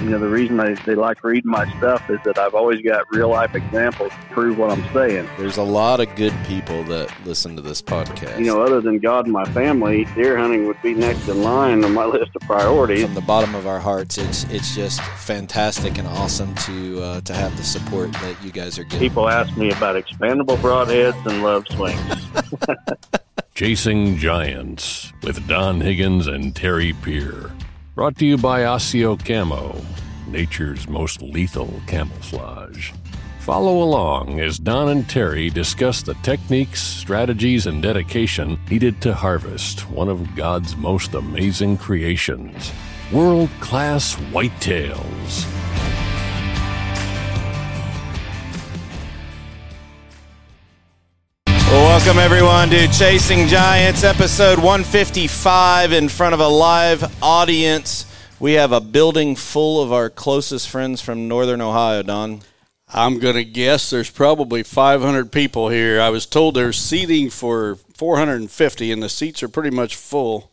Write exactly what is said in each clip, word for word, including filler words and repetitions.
You know, the reason they, they like reading my stuff is that I've always got real-life examples to prove what I'm saying. There's a lot of good people that listen to this podcast. You know, other than God and my family, deer hunting would be next in line on my list of priorities. From the bottom of our hearts, it's it's just fantastic and awesome to uh, to have the support that you guys are getting. People ask me about expandable broadheads and love swings. Chasing Giants with Don Higgins and Terry Peer. Brought to you by Osseo Camo, nature's most lethal camouflage. Follow along as Don and Terry discuss the techniques, strategies, and dedication needed to harvest one of God's most amazing creations, world-class whitetails. Well, welcome everyone to Chasing Giants, episode one fifty-five, in front of a live audience. We have a building full of our closest friends from Northern Ohio, Don. I'm going to guess there's probably five hundred people here. I was told there's seating for four hundred fifty, and the seats are pretty much full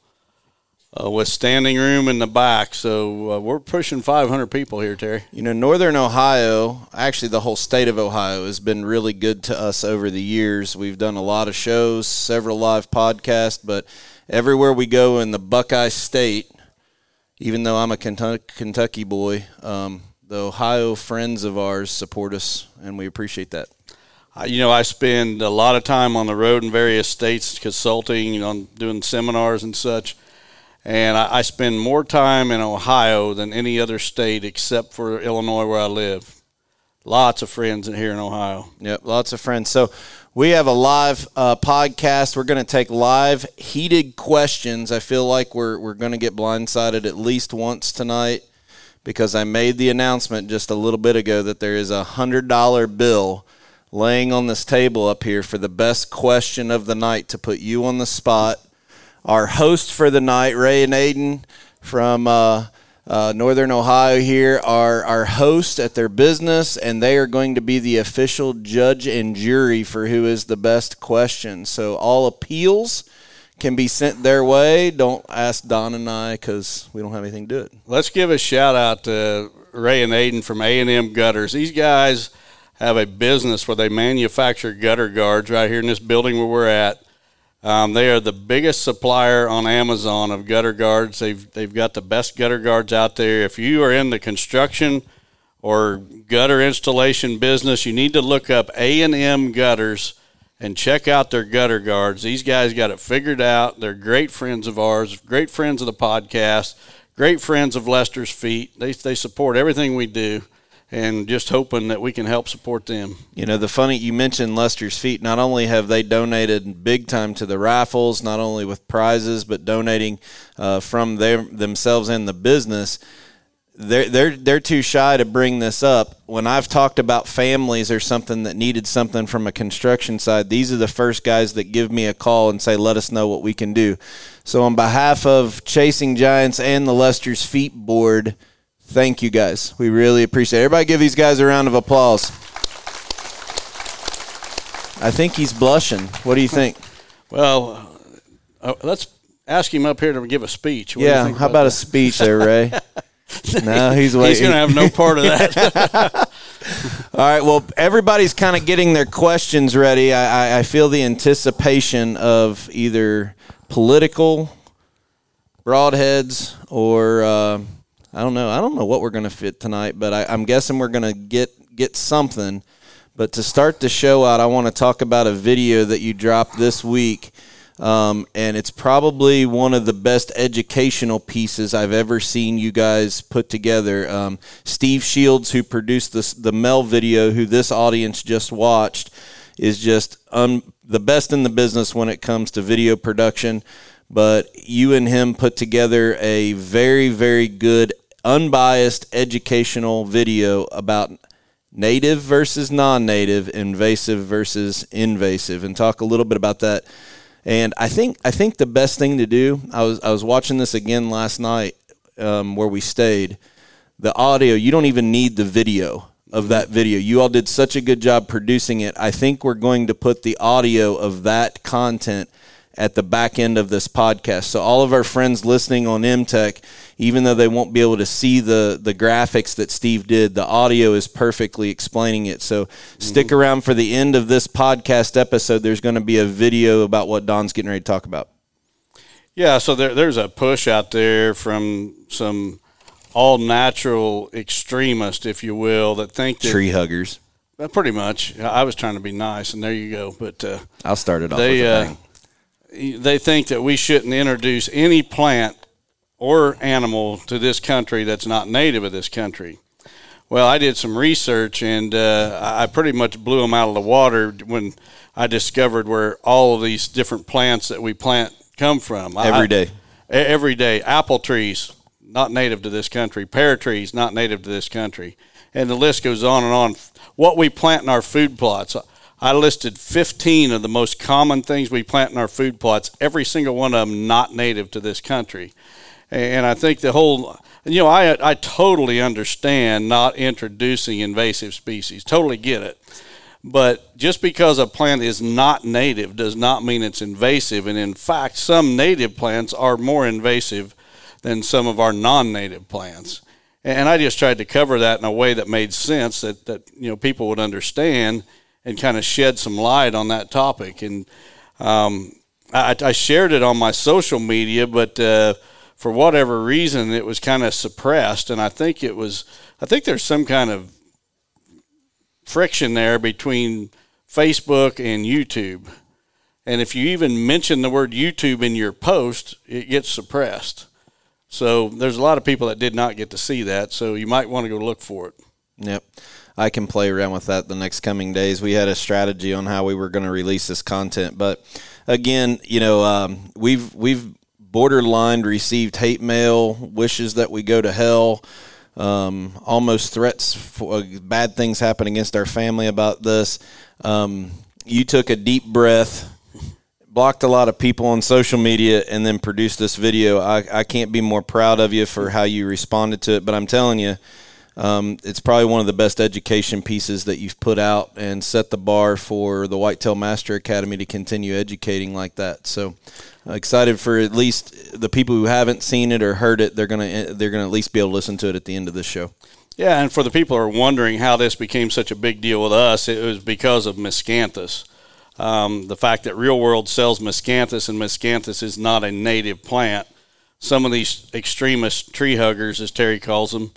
uh, with standing room in the back. So uh, we're pushing five hundred people here, Terry. You know, Northern Ohio, actually the whole state of Ohio, has been really good to us over the years. We've done a lot of shows, several live podcasts, but everywhere we go in the Buckeye State, even though I'm a Kentucky boy, um, the Ohio friends of ours support us, and we appreciate that. Uh, you know, I spend a lot of time on the road in various states consulting, you know, doing seminars and such, and I, I spend more time in Ohio than any other state except for Illinois where I live. Lots of friends in here in Ohio. Yep, lots of friends. So we have a live uh, podcast. We're going to take live heated questions. I feel like we're we're going to get blindsided at least once tonight, because I made the announcement just a little bit ago that there is a one hundred dollar bill laying on this table up here for the best question of the night to put you on the spot. Our host for the night, Ray and Aiden from uh, uh, Northern Ohio here, are our host at their business, and they are going to be the official judge and jury for who is the best question. So all appeals can be sent their way. Don't ask Don and I, because we don't have anything to do it. Let's give a shout out to Ray and Aiden from A and M Gutters. These guys have a business where they manufacture gutter guards right here in this building where we're at. Um, they are the biggest supplier on Amazon of gutter guards. They've they've got the best gutter guards out there. If you are in the construction or gutter installation business, you need to look up A and M Gutters and check out their gutter guards. These guys got it figured out. They're great friends of ours, great friends of the podcast, great friends of Lester's Feet. They they support everything we do, and just hoping that we can help support them. You know, the funny, you mentioned Lester's Feet. Not only have they donated big time to the raffles, not only with prizes, but donating uh, from their, themselves and the business. They're, they're, they're too shy to bring this up. When I've talked about families or something that needed something from a construction side, these are the first guys that give me a call and say, let us know what we can do. So on behalf of Chasing Giants and the Lester's Feet board, thank you guys. We really appreciate it. Everybody give these guys a round of applause. I think he's blushing. What do you think? Well, uh, let's ask him up here to give a speech. What yeah, how about, about a speech there, Ray? No, he's waiting. He's going to have no part of that. All right, well, everybody's kind of getting their questions ready. I, I, I feel the anticipation of either political broadheads or uh, I don't know. I don't know what we're going to fit tonight, but I, I'm guessing we're going to get get something. But to start the show out, I want to talk about a video that you dropped this week. Um, and it's probably one of the best educational pieces I've ever seen you guys put together. Um, Steve Shields, who produced this, the Mel video, who this audience just watched, is just un, the best in the business when it comes to video production. But you and him put together a very, very good, unbiased educational video about native versus non-native, invasive versus invasive, and talk a little bit about that. And I think I think the best thing to do, I was I was watching this again last night um, where we stayed. The audio, you don't even need the video of that video. You all did such a good job producing it. I think we're going to put the audio of that content at the back end of this podcast. So all of our friends listening on M Tech, even though they won't be able to see the, the graphics that Steve did, the audio is perfectly explaining it. So mm-hmm. stick around for the end of this podcast episode. There's going to be a video about what Don's getting ready to talk about. Yeah, so there, there's a push out there from some all-natural extremists, if you will, that think that... Tree huggers. Uh, pretty much. I was trying to be nice, and there you go. But uh, I'll start it off they, with a bang. Uh, they think that we shouldn't introduce any plant or animal to this country that's not native of this country. Well, I did some research, and uh, I pretty much blew them out of the water when I discovered where all of these different plants that we plant come from. Every I, day. Every day. Apple trees, not native to this country. Pear trees, not native to this country. And the list goes on and on. What we plant in our food plots. I listed fifteen of the most common things we plant in our food plots, every single one of them not native to this country. And I think the whole, you know, I I totally understand not introducing invasive species. Totally get it. But just because a plant is not native does not mean it's invasive. And in fact, some native plants are more invasive than some of our non-native plants. And I just tried to cover that in a way that made sense, that, that you know, people would understand and kind of shed some light on that topic. And um, I, I shared it on my social media, but uh, for whatever reason, it was kind of suppressed. And I think it was, I think there's some kind of friction there between Facebook and YouTube. And if you even mention the word YouTube in your post, it gets suppressed. So there's a lot of people that did not get to see that, so you might want to go look for it. Yep. I can play around with that the next coming days. We had a strategy on how we were going to release this content. But, again, you know, um, we've we've borderline received hate mail, wishes that we go to hell, um, almost threats for uh, bad things happen against our family about this. Um, you took a deep breath, blocked a lot of people on social media, and then produced this video. I, I can't be more proud of you for how you responded to it, but I'm telling you, um, it's probably one of the best education pieces that you've put out and set the bar for the Whitetail Master Academy to continue educating like that. So uh, excited for at least the people who haven't seen it or heard it. They're gonna they're gonna at least be able to listen to it at the end of this show. Yeah, and for the people who are wondering how this became such a big deal with us, it was because of miscanthus. Um, the fact that Real World sells miscanthus, and miscanthus is not a native plant. Some of these extremist tree huggers, as Terry calls them,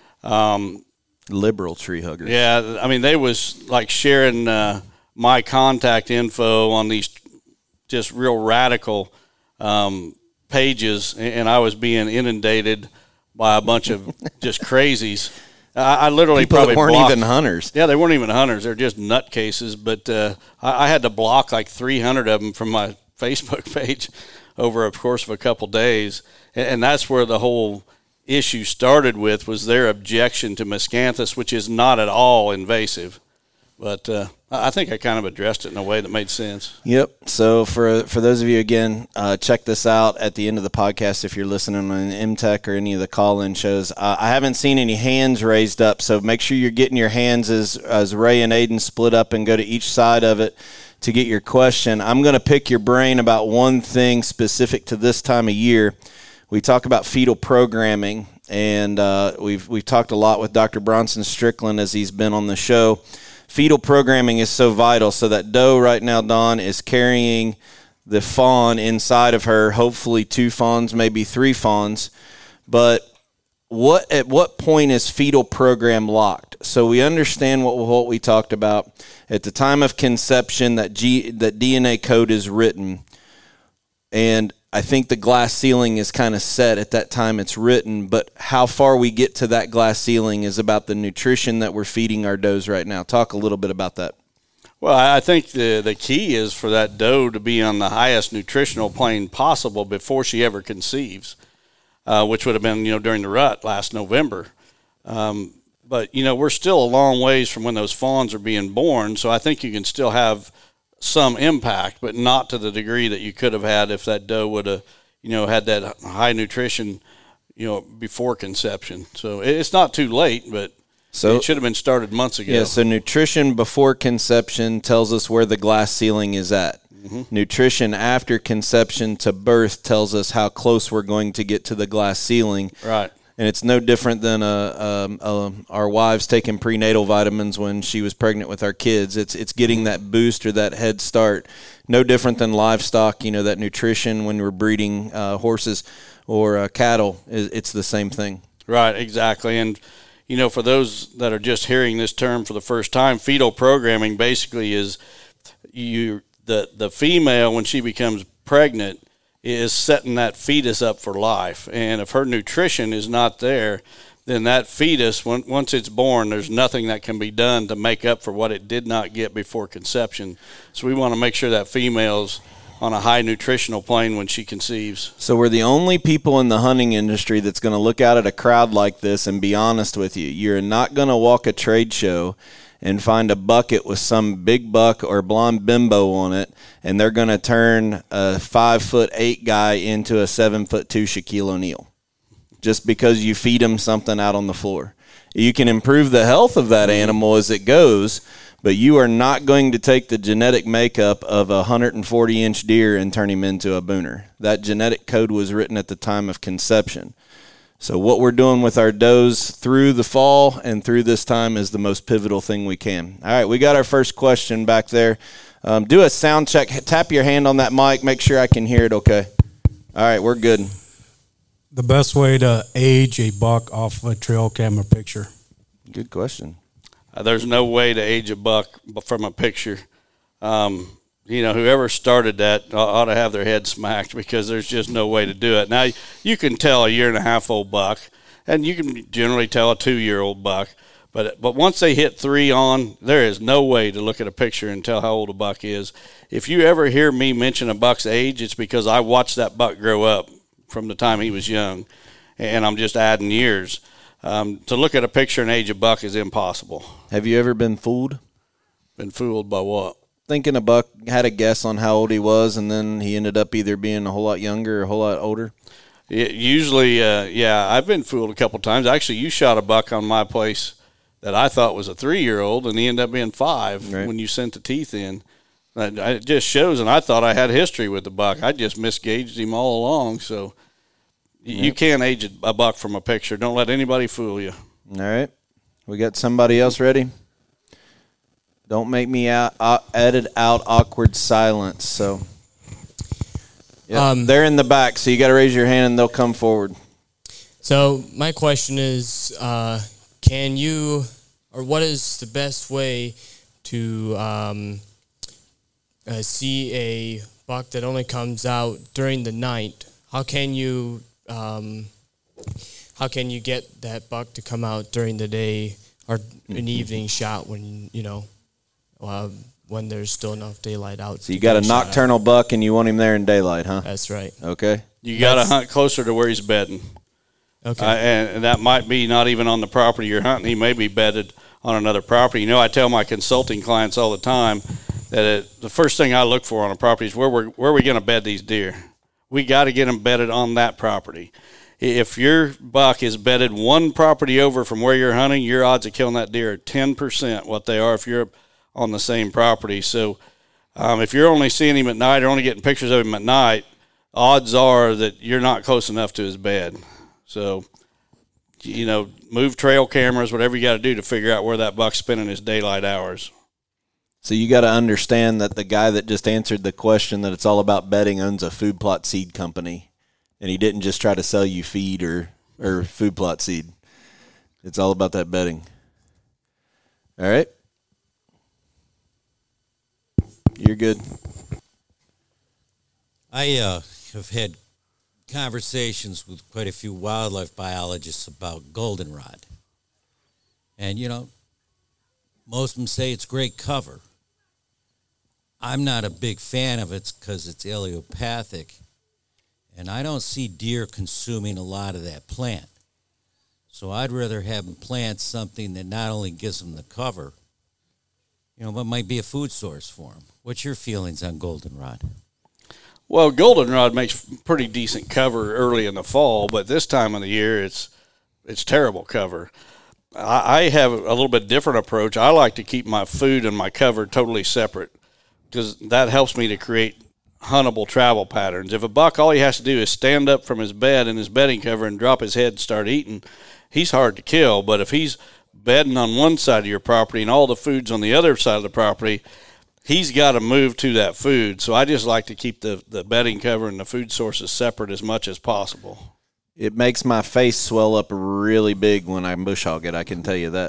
um, liberal tree huggers. Yeah, I mean, they was like sharing uh, my contact info on these just real radical um, pages, and I was being inundated by a bunch of just crazies. I, I literally People probably that weren't blocked, even hunters. Yeah, they weren't even hunters. They're just nutcases. But uh, I, I had to block like three hundred of them from my Facebook page over a course of a couple days, and, and that's where the whole issue started with, was their objection to miscanthus, which is not at all invasive. But uh, I think I kind of addressed it in a way that made sense. Yep. So for for those of you, again, uh, check this out at the end of the podcast if you're listening on M Tech or any of the call-in shows. Uh, I haven't seen any hands raised up, so make sure you're getting your hands as, as Ray and Aiden split up and go to each side of it to get your question. I'm going to pick your brain about one thing specific to this time of year. We talk about fetal programming, and uh, we've we've talked a lot with Doctor Bronson Strickland as he's been on the show. Fetal programming is so vital. So that doe right now, Don, is carrying the fawn inside of her, hopefully two fawns, maybe three fawns. But what at what point is fetal program locked? So we understand what what we talked about. At the time of conception, that G, that D N A code is written, and I think the glass ceiling is kind of set at that time it's written, but how far we get to that glass ceiling is about the nutrition that we're feeding our does right now. Talk a little bit about that. Well, I think the the key is for that doe to be on the highest nutritional plane possible before she ever conceives, uh, which would have been, you know, during the rut last November. Um, but, you know, we're still a long ways from when those fawns are being born, so I think you can still have some impact, but not to the degree that you could have had if that doe would have, you know, had that high nutrition, you know, before conception. So it's not too late, but so, it should have been started months ago. Yeah, so nutrition before conception tells us where the glass ceiling is at. Mm-hmm. Nutrition after conception to birth tells us how close we're going to get to the glass ceiling. Right. And it's no different than a, a, a, our wives taking prenatal vitamins when she was pregnant with our kids. It's it's getting that boost or that head start. No different than livestock, you know, that nutrition when we're breeding uh, horses or uh, cattle. It's the same thing. Right, exactly. And, you know, for those that are just hearing this term for the first time, fetal programming basically is you the, the female, when she becomes pregnant, is setting that fetus up for life. And if her nutrition is not there, then that fetus, when, once it's born, there's nothing that can be done to make up for what it did not get before conception. So we want to make sure that female's on a high nutritional plane when she conceives. So we're the only people in the hunting industry that's going to look out at a crowd like this and be honest with you. You're not going to walk a trade show and find a bucket with some big buck or blonde bimbo on it, and they're going to turn a five foot eight guy into a seven foot two Shaquille O'Neal just because you feed him something out on the floor. You can improve the health of that animal as it goes, but you are not going to take the genetic makeup of a one hundred forty inch deer and turn him into a booner. That genetic code was written at the time of conception. So what we're doing with our does through the fall and through this time is the most pivotal thing we can. All right, we got our first question back there. Um, do a sound check. Tap your hand on that mic. Make sure I can hear it okay. All right, we're good. The best way to age a buck off of a trail camera picture? Good question. Uh, there's no way to age a buck from a picture. Um, you know, whoever started that ought to have their head smacked because there's just no way to do it. Now, you can tell a year and a half old buck, and you can generally tell a two-year-old buck, but but once they hit three on, there is no way to look at a picture and tell how old a buck is. If you ever hear me mention a buck's age, it's because I watched that buck grow up from the time he was young, and I'm just adding years. Um, to look at a picture and age a buck is impossible. Have you ever been fooled? Been fooled by what? Thinking a buck had a guess on how old he was, and then he ended up either being a whole lot younger or a whole lot older? It usually, uh, yeah, I've been fooled a couple times. Actually, you shot a buck on my place that I thought was a three-year-old, and he ended up being five right. when you sent the teeth in. It just shows, and I thought I had history with the buck. I just misgauged him all along, so yep. you can't age a buck from a picture. Don't let anybody fool you. All right. We got somebody else ready? Don't make me out, uh, edit out awkward silence. So, yep, um, they're in the back, so you got to raise your hand and they'll come forward. So my question is, uh, can you, or what is the best way to um, uh, see a buck that only comes out during the night? How can you, um, how can you get that buck to come out during the day or an evening shot when you know? Uh, when there's still enough daylight out. So you got a nocturnal buck and you want him there in daylight, huh? That's right. Okay. You got to hunt closer to where he's bedding. Okay. Uh, and, and that might be not even on the property you're hunting. He may be bedded on another property. You know, I tell my consulting clients all the time that it, the first thing I look for on a property is where we're, where are we going to bed these deer? We got to get them bedded on that property. If your buck is bedded one property over from where you're hunting, your odds of killing that deer are ten percent what they are if you're on the same property. So um, if you're only seeing him at night or only getting pictures of him at night, odds are that you're not close enough to his bed. So, you know, move trail cameras, whatever you got to do to figure out where that buck's spending his daylight hours. So you got to understand that the guy that just answered the question that it's all about bedding owns a food plot seed company, and he didn't just try to sell you feed or, or food plot seed. It's all about that bedding. All right. You're good. I uh, have had conversations with quite a few wildlife biologists about goldenrod. And, you know, most of them say it's great cover. I'm not a big fan of it because it's allelopathic, and I don't see deer consuming a lot of that plant. So I'd rather have them plant something that not only gives them the cover, you know, but might be a food source for them. What's your feelings on goldenrod? Well, goldenrod makes pretty decent cover early in the fall, but this time of the year, it's it's terrible cover. I, I have a little bit different approach. I like to keep my food and my cover totally separate. because that helps me to create huntable travel patterns. If a buck, all he has to do is stand up from his bed in his bedding cover and drop his head and start eating, he's hard to kill. But if he's bedding on one side of your property and all the food's on the other side of the property, he's got to move to that food. So I just like to keep the, the bedding cover and the food sources separate as much as possible. It makes my face swell up really big when I bush hog it, I can tell you that.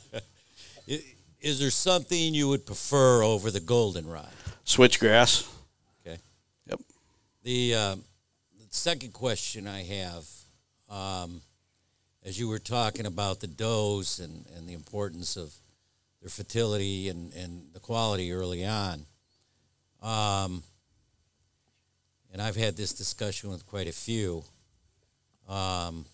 Is there something you would prefer over the goldenrod? Switchgrass. Okay. Yep. The, uh, the second question I have, um, as you were talking about the does and, and the importance of their fertility and, and the quality early on, um, and I've had this discussion with quite a few, um,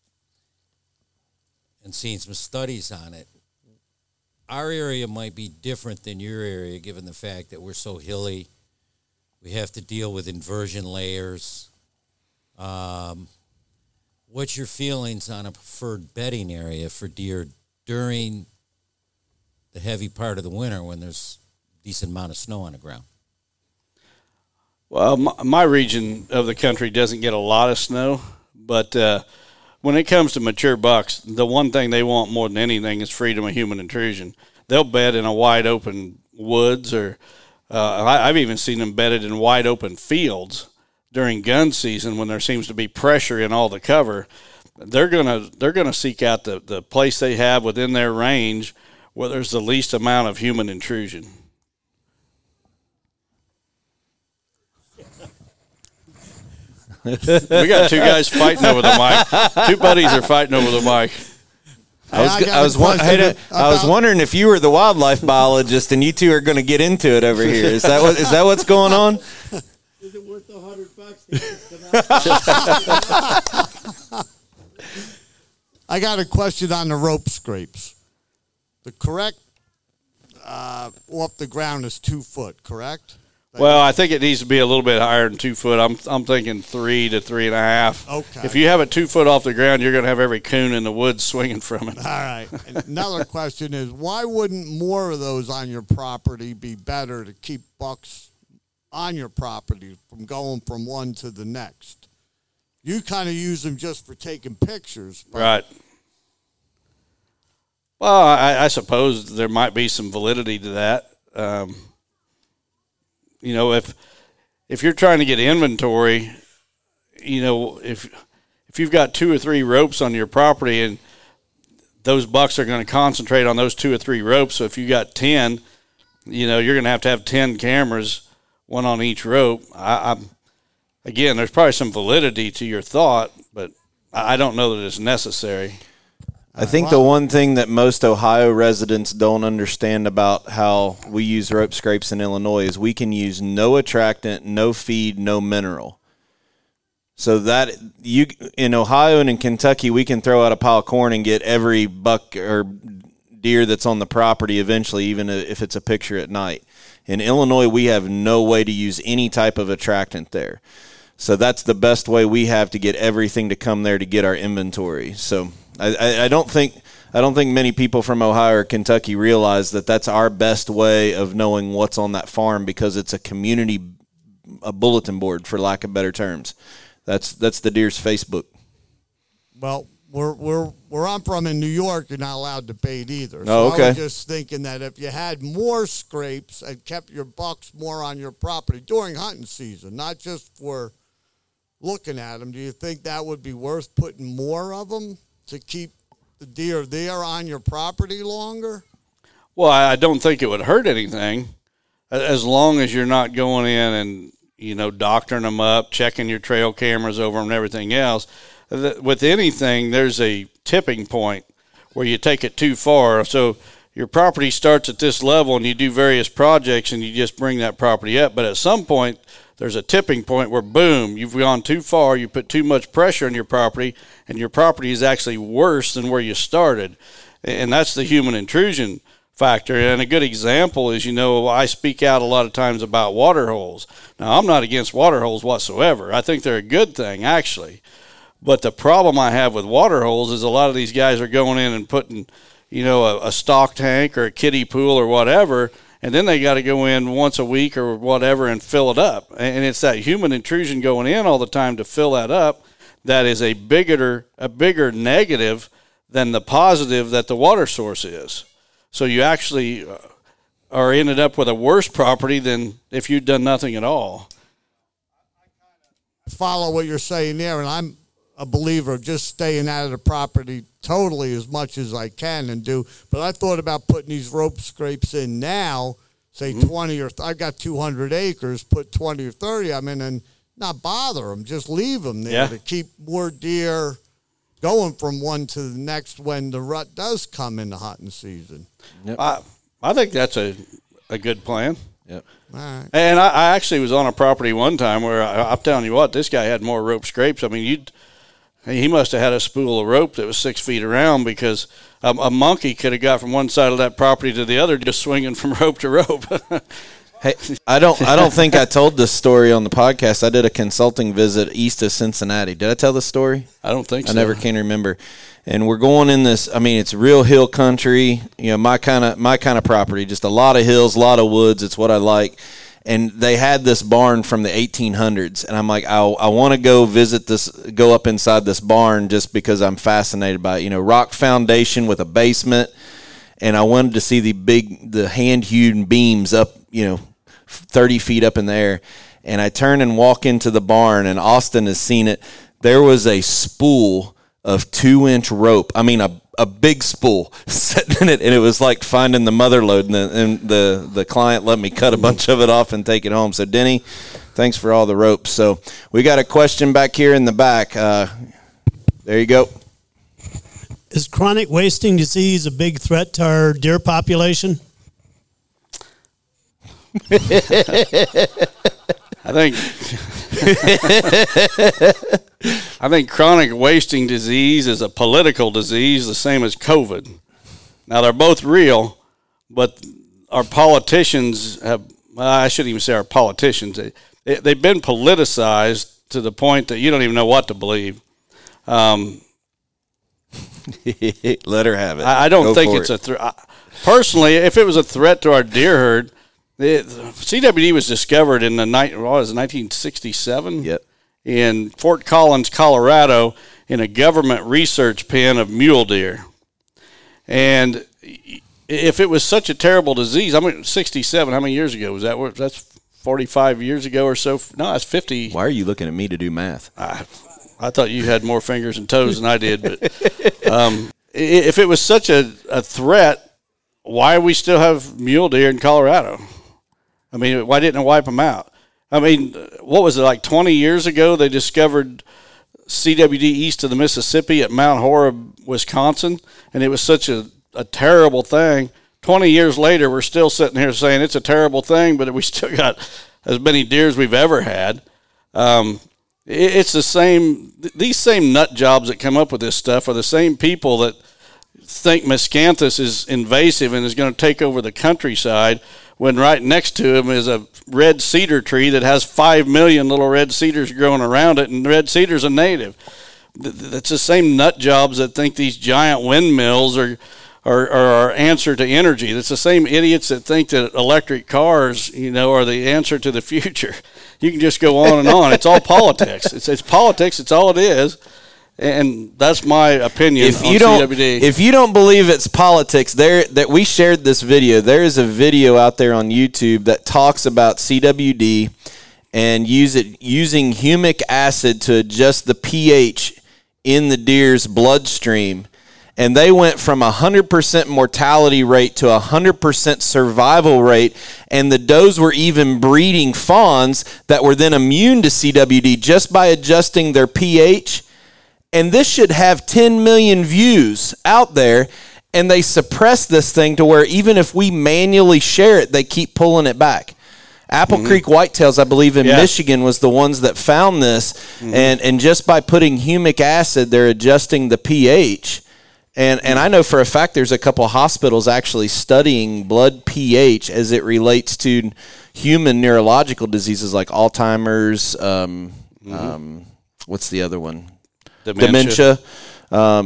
and seen some studies on it. Our area might be different than your area, given the fact that we're so hilly. We have to deal with inversion layers. Um, what's your feelings on a preferred bedding area for deer during the heavy part of the winter when there's a decent amount of snow on the ground? Well, my, my region of the country doesn't get a lot of snow, but uh, when it comes to mature bucks, the one thing they want more than anything is freedom of human intrusion. They'll bed in a wide open woods, or uh, I, I've even seen them bedded in wide open fields during gun season when there seems to be pressure in all the cover. They're gonna they're gonna seek out the, the place they have within their range where there's the least amount of human intrusion. We got two guys fighting over the mic. Two buddies are fighting over the mic. I was, I I, was, won- hey, I was wondering if you were the wildlife biologist and you two are going to get into it over here. Is that what is that what's going on? Is it worth a hundred bucks? I got a question on the rope scrapes. The correct uh, off the ground is two foot, correct? Well, I think it needs to be a little bit higher than two foot. I'm I'm thinking three to three and a half. Okay. If you have it two foot off the ground, you're going to have every coon in the woods swinging from it. All right. And another question is, why wouldn't more of those on your property be better to keep bucks on your property from going from one to the next? You kind of use them just for taking pictures. But Right. Well, I, I suppose there might be some validity to that. Um, you know, if if you're trying to get inventory, you know, if if you've got two or three ropes on your property and those bucks are going to concentrate on those two or three ropes, so if you got ten, you know, you're going to have to have ten cameras, one on each rope. I, I'm again, there's probably some validity to your thought, but I don't know that it's necessary. I think the one thing that most Ohio residents don't understand about how we use rope scrapes in Illinois is we can use no attractant, no feed, no mineral. So that you in Ohio and in Kentucky, we can throw out a pile of corn and get every buck or deer that's on the property eventually, even if it's a picture at night. In Illinois, we have no way to use any type of attractant there. So that's the best way we have to get everything to come there to get our inventory. So I, I, I don't think I don't think many people from Ohio or Kentucky realize that that's our best way of knowing what's on that farm, because it's a community a bulletin board, for lack of better terms. That's that's the deer's Facebook. Well, we're we're where I'm from in New York, you're not allowed to bait either. So Oh, okay. I was just thinking that if you had more scrapes and kept your bucks more on your property during hunting season, not just for looking at them, do you think that would be worth putting more of them to keep the deer there on your property longer? Well, I don't think it would hurt anything, as long as you're not going in and, you know, doctoring them up, checking your trail cameras over them and everything else. With anything, there's a tipping point where you take it too far. So your property starts at this level and you do various projects and you just bring that property up. But at some point, there's a tipping point where, boom, you've gone too far, you put too much pressure on your property, and your property is actually worse than where you started. And that's the human intrusion factor. And a good example is, you know, I speak out a lot of times about water holes. Now, I'm not against water holes whatsoever. I think they're a good thing, actually. But the problem I have with water holes is a lot of these guys are going in and putting, you know, a, a stock tank or a kiddie pool or whatever, and then they got to go in once a week or whatever and fill it up. And it's that human intrusion going in all the time to fill that up that is a bigger a bigger negative than the positive that the water source is. So you actually are ended up with a worse property than if you'd done nothing at all. Follow what you're saying there, and I'm a believer of just staying out of the property totally as much as I can and do. But I thought about putting these rope scrapes in now, say mm-hmm. twenty or th- I got two hundred acres, put twenty or thirty of them in and not bother them, just leave them there yeah. to keep more deer going from one to the next when the rut does come in the hunting season. Yep. I I think that's a a good plan. Yep. All right. And I, I actually was on a property one time where I, I'm telling you what, this guy had more rope scrapes. I mean, you he must have had a spool of rope that was six feet around because a, a monkey could have got from one side of that property to the other just swinging from rope to rope. Hey, I don't I don't think I told this story on the podcast. I did a consulting visit east of Cincinnati. Did I tell this story? I don't think I so. I never can remember. And we're going in this, I mean, it's real hill country, you know, my kind of my kind of property, just a lot of hills, a lot of woods. It's what I like. And they had this barn from the eighteen hundreds. And I'm like, I, I want to go visit this, go up inside this barn just because I'm fascinated by it. You know, rock foundation with a basement. And I wanted to see the big, the hand-hewn beams up, you know, thirty feet up in the air. And I turn and walk into the barn, and Austin has seen it. There was a spool of two-inch rope. I mean, a a big spool sitting in it, and it was like finding the mother lode. And the, and the the client let me cut a bunch of it off and take it home. So, Denny, thanks for all the ropes. So, we got a question back here in the back. Uh, there you go. Is chronic wasting disease a big threat to our deer population? I think I think chronic wasting disease is a political disease, the same as COVID. Now, they're both real, but our politicians have, well, I shouldn't even say our politicians, they, they've been politicized to the point that you don't even know what to believe. Um, Let her have it. I, I don't Go think it's it. a threat. Personally, if it was a threat to our deer herd, It, C W D was discovered in the night, what was it, nineteen sixty-seven? Yep. In Fort Collins, Colorado, in a government research pen of mule deer. And if it was such a terrible disease, I mean, sixty-seven, how many years ago was that? That's forty-five years ago or so. No, that's fifty. Why are you looking at me to do math? I, I thought you had more fingers and toes than I did. But um, if it was such a, a threat, why do we still have mule deer in Colorado? I mean, why didn't it wipe them out? I mean, what was it, like twenty years ago they discovered C W D east of the Mississippi at Mount Horeb, Wisconsin, and it was such a, a terrible thing. twenty years later, we're still sitting here saying it's a terrible thing, but we still got as many deer as we've ever had. Um, it, it's the same, these same nut jobs that come up with this stuff are the same people that think miscanthus is invasive and is going to take over the countryside, when right next to him is a red cedar tree that has five million little red cedars growing around it, and red cedar's a native. That's the same nut jobs that think these giant windmills are, are, are our answer to energy. That's the same idiots that think that electric cars, you know, are the answer to the future. You can just go on and on. It's all politics. It's, it's politics. It's all it is. And that's my opinion if on you don't, C W D. If you don't believe it's politics, there that we shared this video. There is a video out there on YouTube that talks about C W D and use it using humic acid to adjust the pH in the deer's bloodstream. And they went from a one hundred percent mortality rate to a one hundred percent survival rate. And the does were even breeding fawns that were then immune to C W D just by adjusting their pH. And this should have ten million views out there, and they suppress this thing to where even if we manually share it, they keep pulling it back. Apple mm-hmm. Creek Whitetails, I believe in yeah. Michigan, was the ones that found this, mm-hmm. and, and just by putting humic acid, they're adjusting the pH. And and I know for a fact there's a couple hospitals actually studying blood pH as it relates to human neurological diseases like Alzheimer's, um, mm-hmm. um, what's the other one? Dementia. Dementia. Um,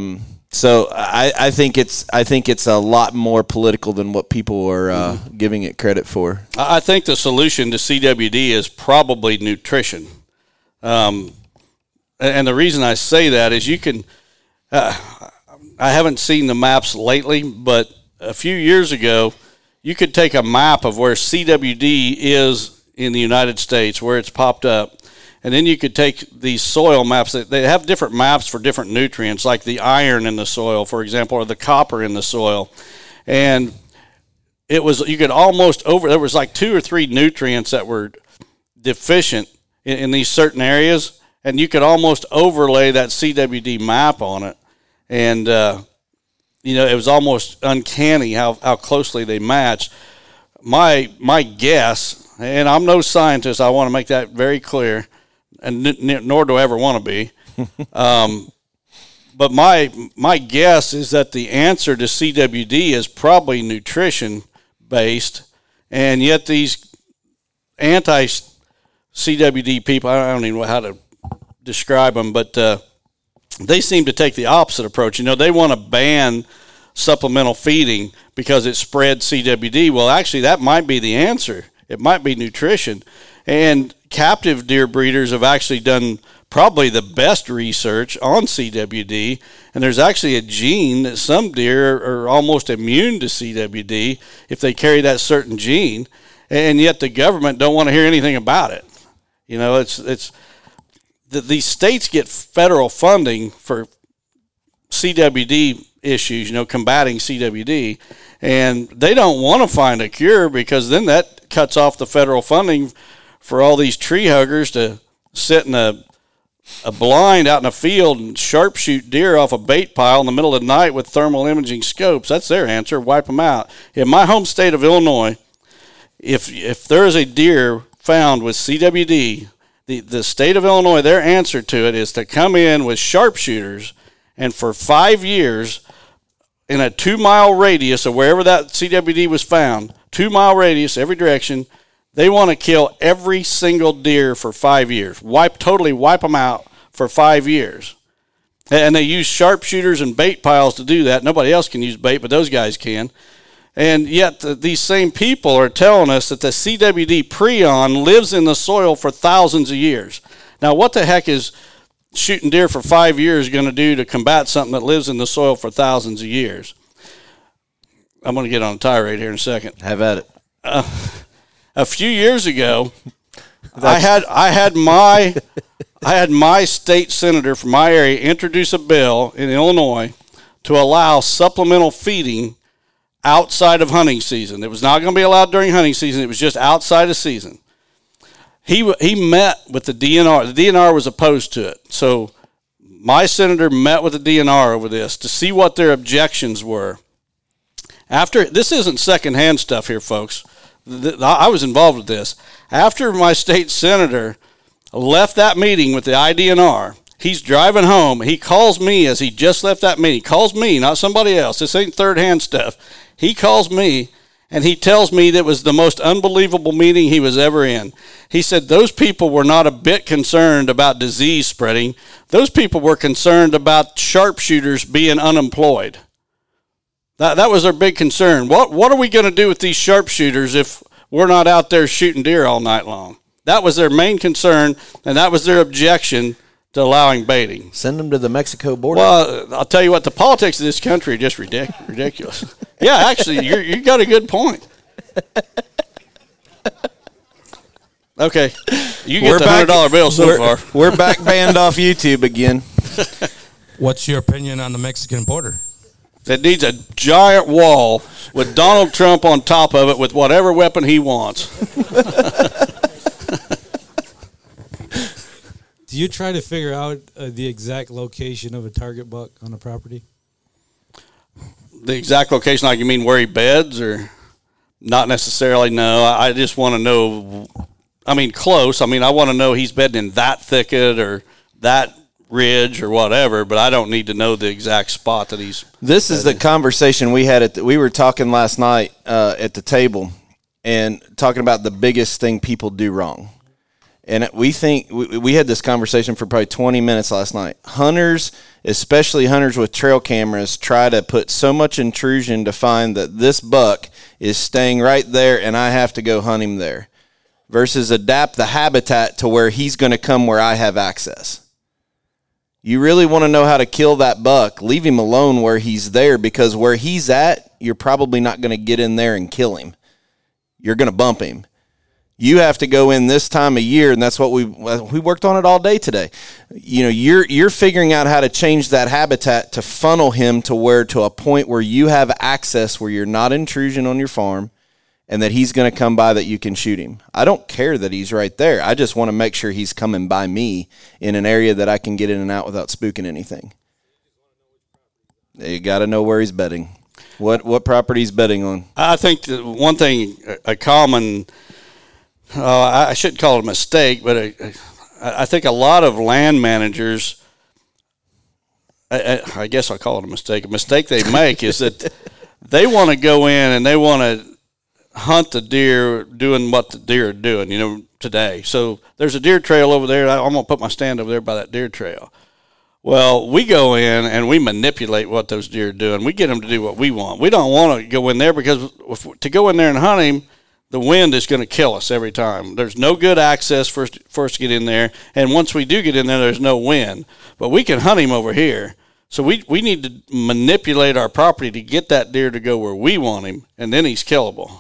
So I, I think it's I think it's a lot more political than what people are uh, mm-hmm. giving it credit for. I think the solution to C W D is probably nutrition, um, and the reason I say that is you can. Uh, I haven't seen the maps lately, but a few years ago, you could take a map of where C W D is in the United States, where it's popped up. And then you could take these soil maps. They have different maps for different nutrients, like the iron in the soil, for example, or the copper in the soil. And it was, you could almost over, there was like two or three nutrients that were deficient in, in these certain areas. And you could almost overlay that C W D map on it. And, uh, you know, it was almost uncanny how, how closely they matched. My, my guess, and I'm no scientist, I want to make that very clear, and n- nor do I ever want to be. Um, but my my guess is that the answer to C W D is probably nutrition based, and yet these anti-C W D people, I don't even know how to describe them, but uh, they seem to take the opposite approach. You know, they want to ban supplemental feeding because it spreads C W D. Well, actually, that might be the answer. It might be nutrition. And captive deer breeders have actually done probably the best research on C W D, and there's actually a gene that some deer are almost immune to C W D if they carry that certain gene, and yet the government don't want to hear anything about it. You know, it's it's the, these states get federal funding for C W D issues, you know, combating C W D, and they don't want to find a cure because then that cuts off the federal funding for all these tree huggers to sit in a a blind out in a field and sharpshoot deer off a bait pile in the middle of the night with thermal imaging scopes. That's their answer. Wipe them out. In my home state of Illinois, if if there is a deer found with C W D, the, the state of Illinois, their answer to it is to come in with sharpshooters and for five years in a two-mile radius of wherever that C W D was found, two-mile radius every direction, they want to kill every single deer for five years. Wipe, totally wipe them out for five years. And they use sharpshooters and bait piles to do that. Nobody else can use bait, but those guys can. And yet the, these same people are telling us that the C W D prion lives in the soil for thousands of years. Now, what the heck is shooting deer for five years going to do to combat something that lives in the soil for thousands of years? I'm going to get on a tirade here in a second. Have at it. Uh, A few years ago, I had I had my I had my state senator from my area introduce a bill in Illinois to allow supplemental feeding outside of hunting season. It was not going to be allowed during hunting season. It was just outside of season. He he met with the D N R. The D N R was opposed to it. So my senator met with the D N R over this to see what their objections were. After this isn't secondhand stuff here, folks. I was involved with this. After my state senator left that meeting with the I D N R, he's driving home. He calls me as he just left that meeting. He calls me, not somebody else. This ain't third-hand stuff. He calls me, and he tells me that it was the most unbelievable meeting he was ever in. He said those people were not a bit concerned about disease spreading. Those people were concerned about sharpshooters being unemployed. That that was their big concern. What what are we going to do with these sharpshooters if we're not out there shooting deer all night long? That was their main concern, and that was their objection to allowing baiting. Send them to the Mexico border. Well, I'll tell you what, the politics of this country are just ridic- ridiculous. Yeah, actually, you you got a good point. Okay, you get we're the one hundred dollar bill so we're, far. We're back banned off YouTube again. What's your opinion on the Mexican border? It needs a giant wall with Donald Trump on top of it with whatever weapon he wants. Do you try to figure out uh, the exact location of a target buck on a property? The exact location, like you mean where he beds, or not necessarily? No, I just want to know. I mean, close. I mean, I want to know he's bedding in that thicket or that ridge or whatever, but I don't need to know the exact spot that he's. This is the conversation we had at the, we were talking last night uh, at the table and talking about the biggest thing people do wrong. And we think we, we had this conversation for probably twenty minutes last night. Hunters, especially hunters with trail cameras, try to put so much intrusion to find that this buck is staying right there and I have to go hunt him there, versus adapt the habitat to where he's going to come where I have access. You really want to know how to kill that buck, leave him alone where he's there, because where he's at, you're probably not going to get in there and kill him. You're going to bump him. You have to go in this time of year, and that's what we we worked on it all day today. You know, you're you're figuring out how to change that habitat to funnel him to where to a point where you have access, where you're not intrusion on your farm, and that he's going to come by that you can shoot him. I don't care that he's right there. I just want to make sure he's coming by me in an area that I can get in and out without spooking anything. You got to know where he's bedding. What what property he's bedding on. I think that one thing, a common, uh, I shouldn't call it a mistake, but a, I think a lot of land managers, I, I guess I'll call it a mistake, a mistake they make is that they want to go in and they want to hunt the deer doing what the deer are doing, you know, today. So there's a deer trail over there. I'm going to put my stand over there by that deer trail. Well, we go in and we manipulate what those deer are doing. We get them to do what we want. We don't want to go in there because if, to go in there and hunt him, the wind is going to kill us every time. There's no good access for us, for us to get in there. And once we do get in there, there's no wind. But we can hunt him over here. So we, we need to manipulate our property to get that deer to go where we want him, and then he's killable.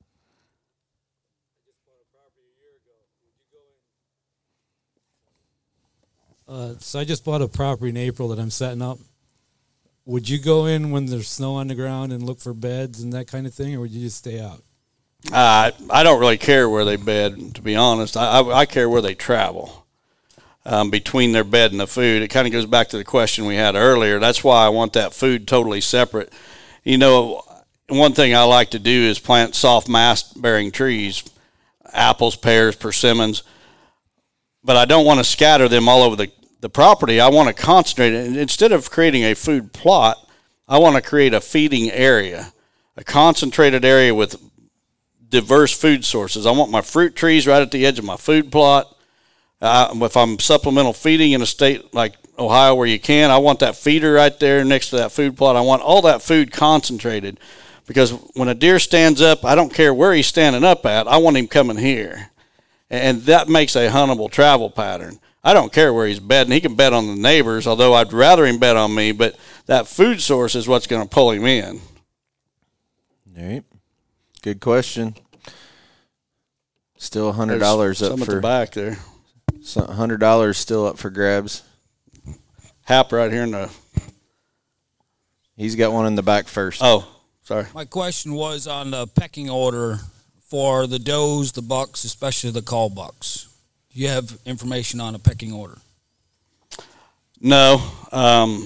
Uh, so I just bought a property in April that I'm setting up. Would you go in when there's snow on the ground and look for beds and that kind of thing, or would you just stay out? Uh, I don't really care where they bed, to be honest. I, I, I care where they travel um, between their bed and the food. It kind of goes back to the question we had earlier. That's why I want that food totally separate. You know, one thing I like to do is plant soft mass-bearing trees, apples, pears, persimmons, but I don't want to scatter them all over the, the property. I want to concentrate it. Instead of creating a food plot, I want to create a feeding area, a concentrated area with diverse food sources. I want my fruit trees right at the edge of my food plot. Uh, if I'm supplemental feeding in a state like Ohio where you can, I want that feeder right there next to that food plot. I want all that food concentrated, because when a deer stands up, I don't care where he's standing up at. I want him coming here. And that makes a huntable travel pattern. I don't care where he's bedding. He can bed on the neighbors, although I'd rather him bed on me, but that food source is what's going to pull him in. All right. Good question. Still one hundred dollars There's up some for at the back there. one hundred dollars still up for grabs. Hap right here in the... He's got one in the back first. Oh, sorry. My question was on the pecking order for the does, the bucks, especially the call bucks. Do you have information on a pecking order? No. Um,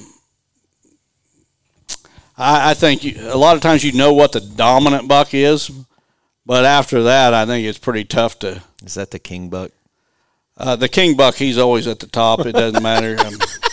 I, I think you, a lot of times you know what the dominant buck is, but after that, I think it's pretty tough to... Is that the king buck? Uh, the king buck, he's always at the top. It doesn't matter. Um,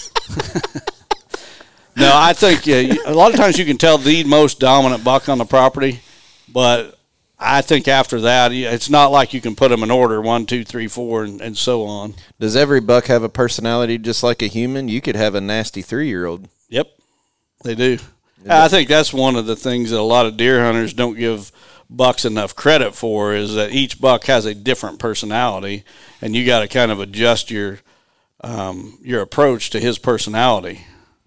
no, I think uh, a lot of times you can tell the most dominant buck on the property, but I think after that, it's not like you can put them in order, one, two, three, four, and, and so on. Does every buck have a personality just like a human? You could have a nasty three-year-old. Yep, they do. I think that's one of the things that a lot of deer hunters don't give bucks enough credit for, is that each buck has a different personality, and you got to kind of adjust your um, your approach to his personality.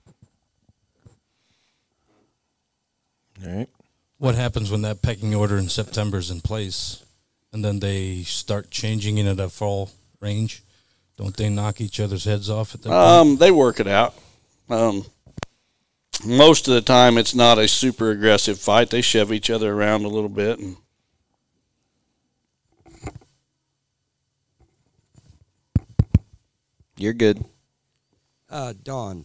All right. What happens when that pecking order in September is in place, and then they start changing into the fall range? Don't they knock each other's heads off at that Um, point? they work it out. Um, most of the time, it's not a super aggressive fight. They shove each other around a little bit. And You're good. Uh, Don.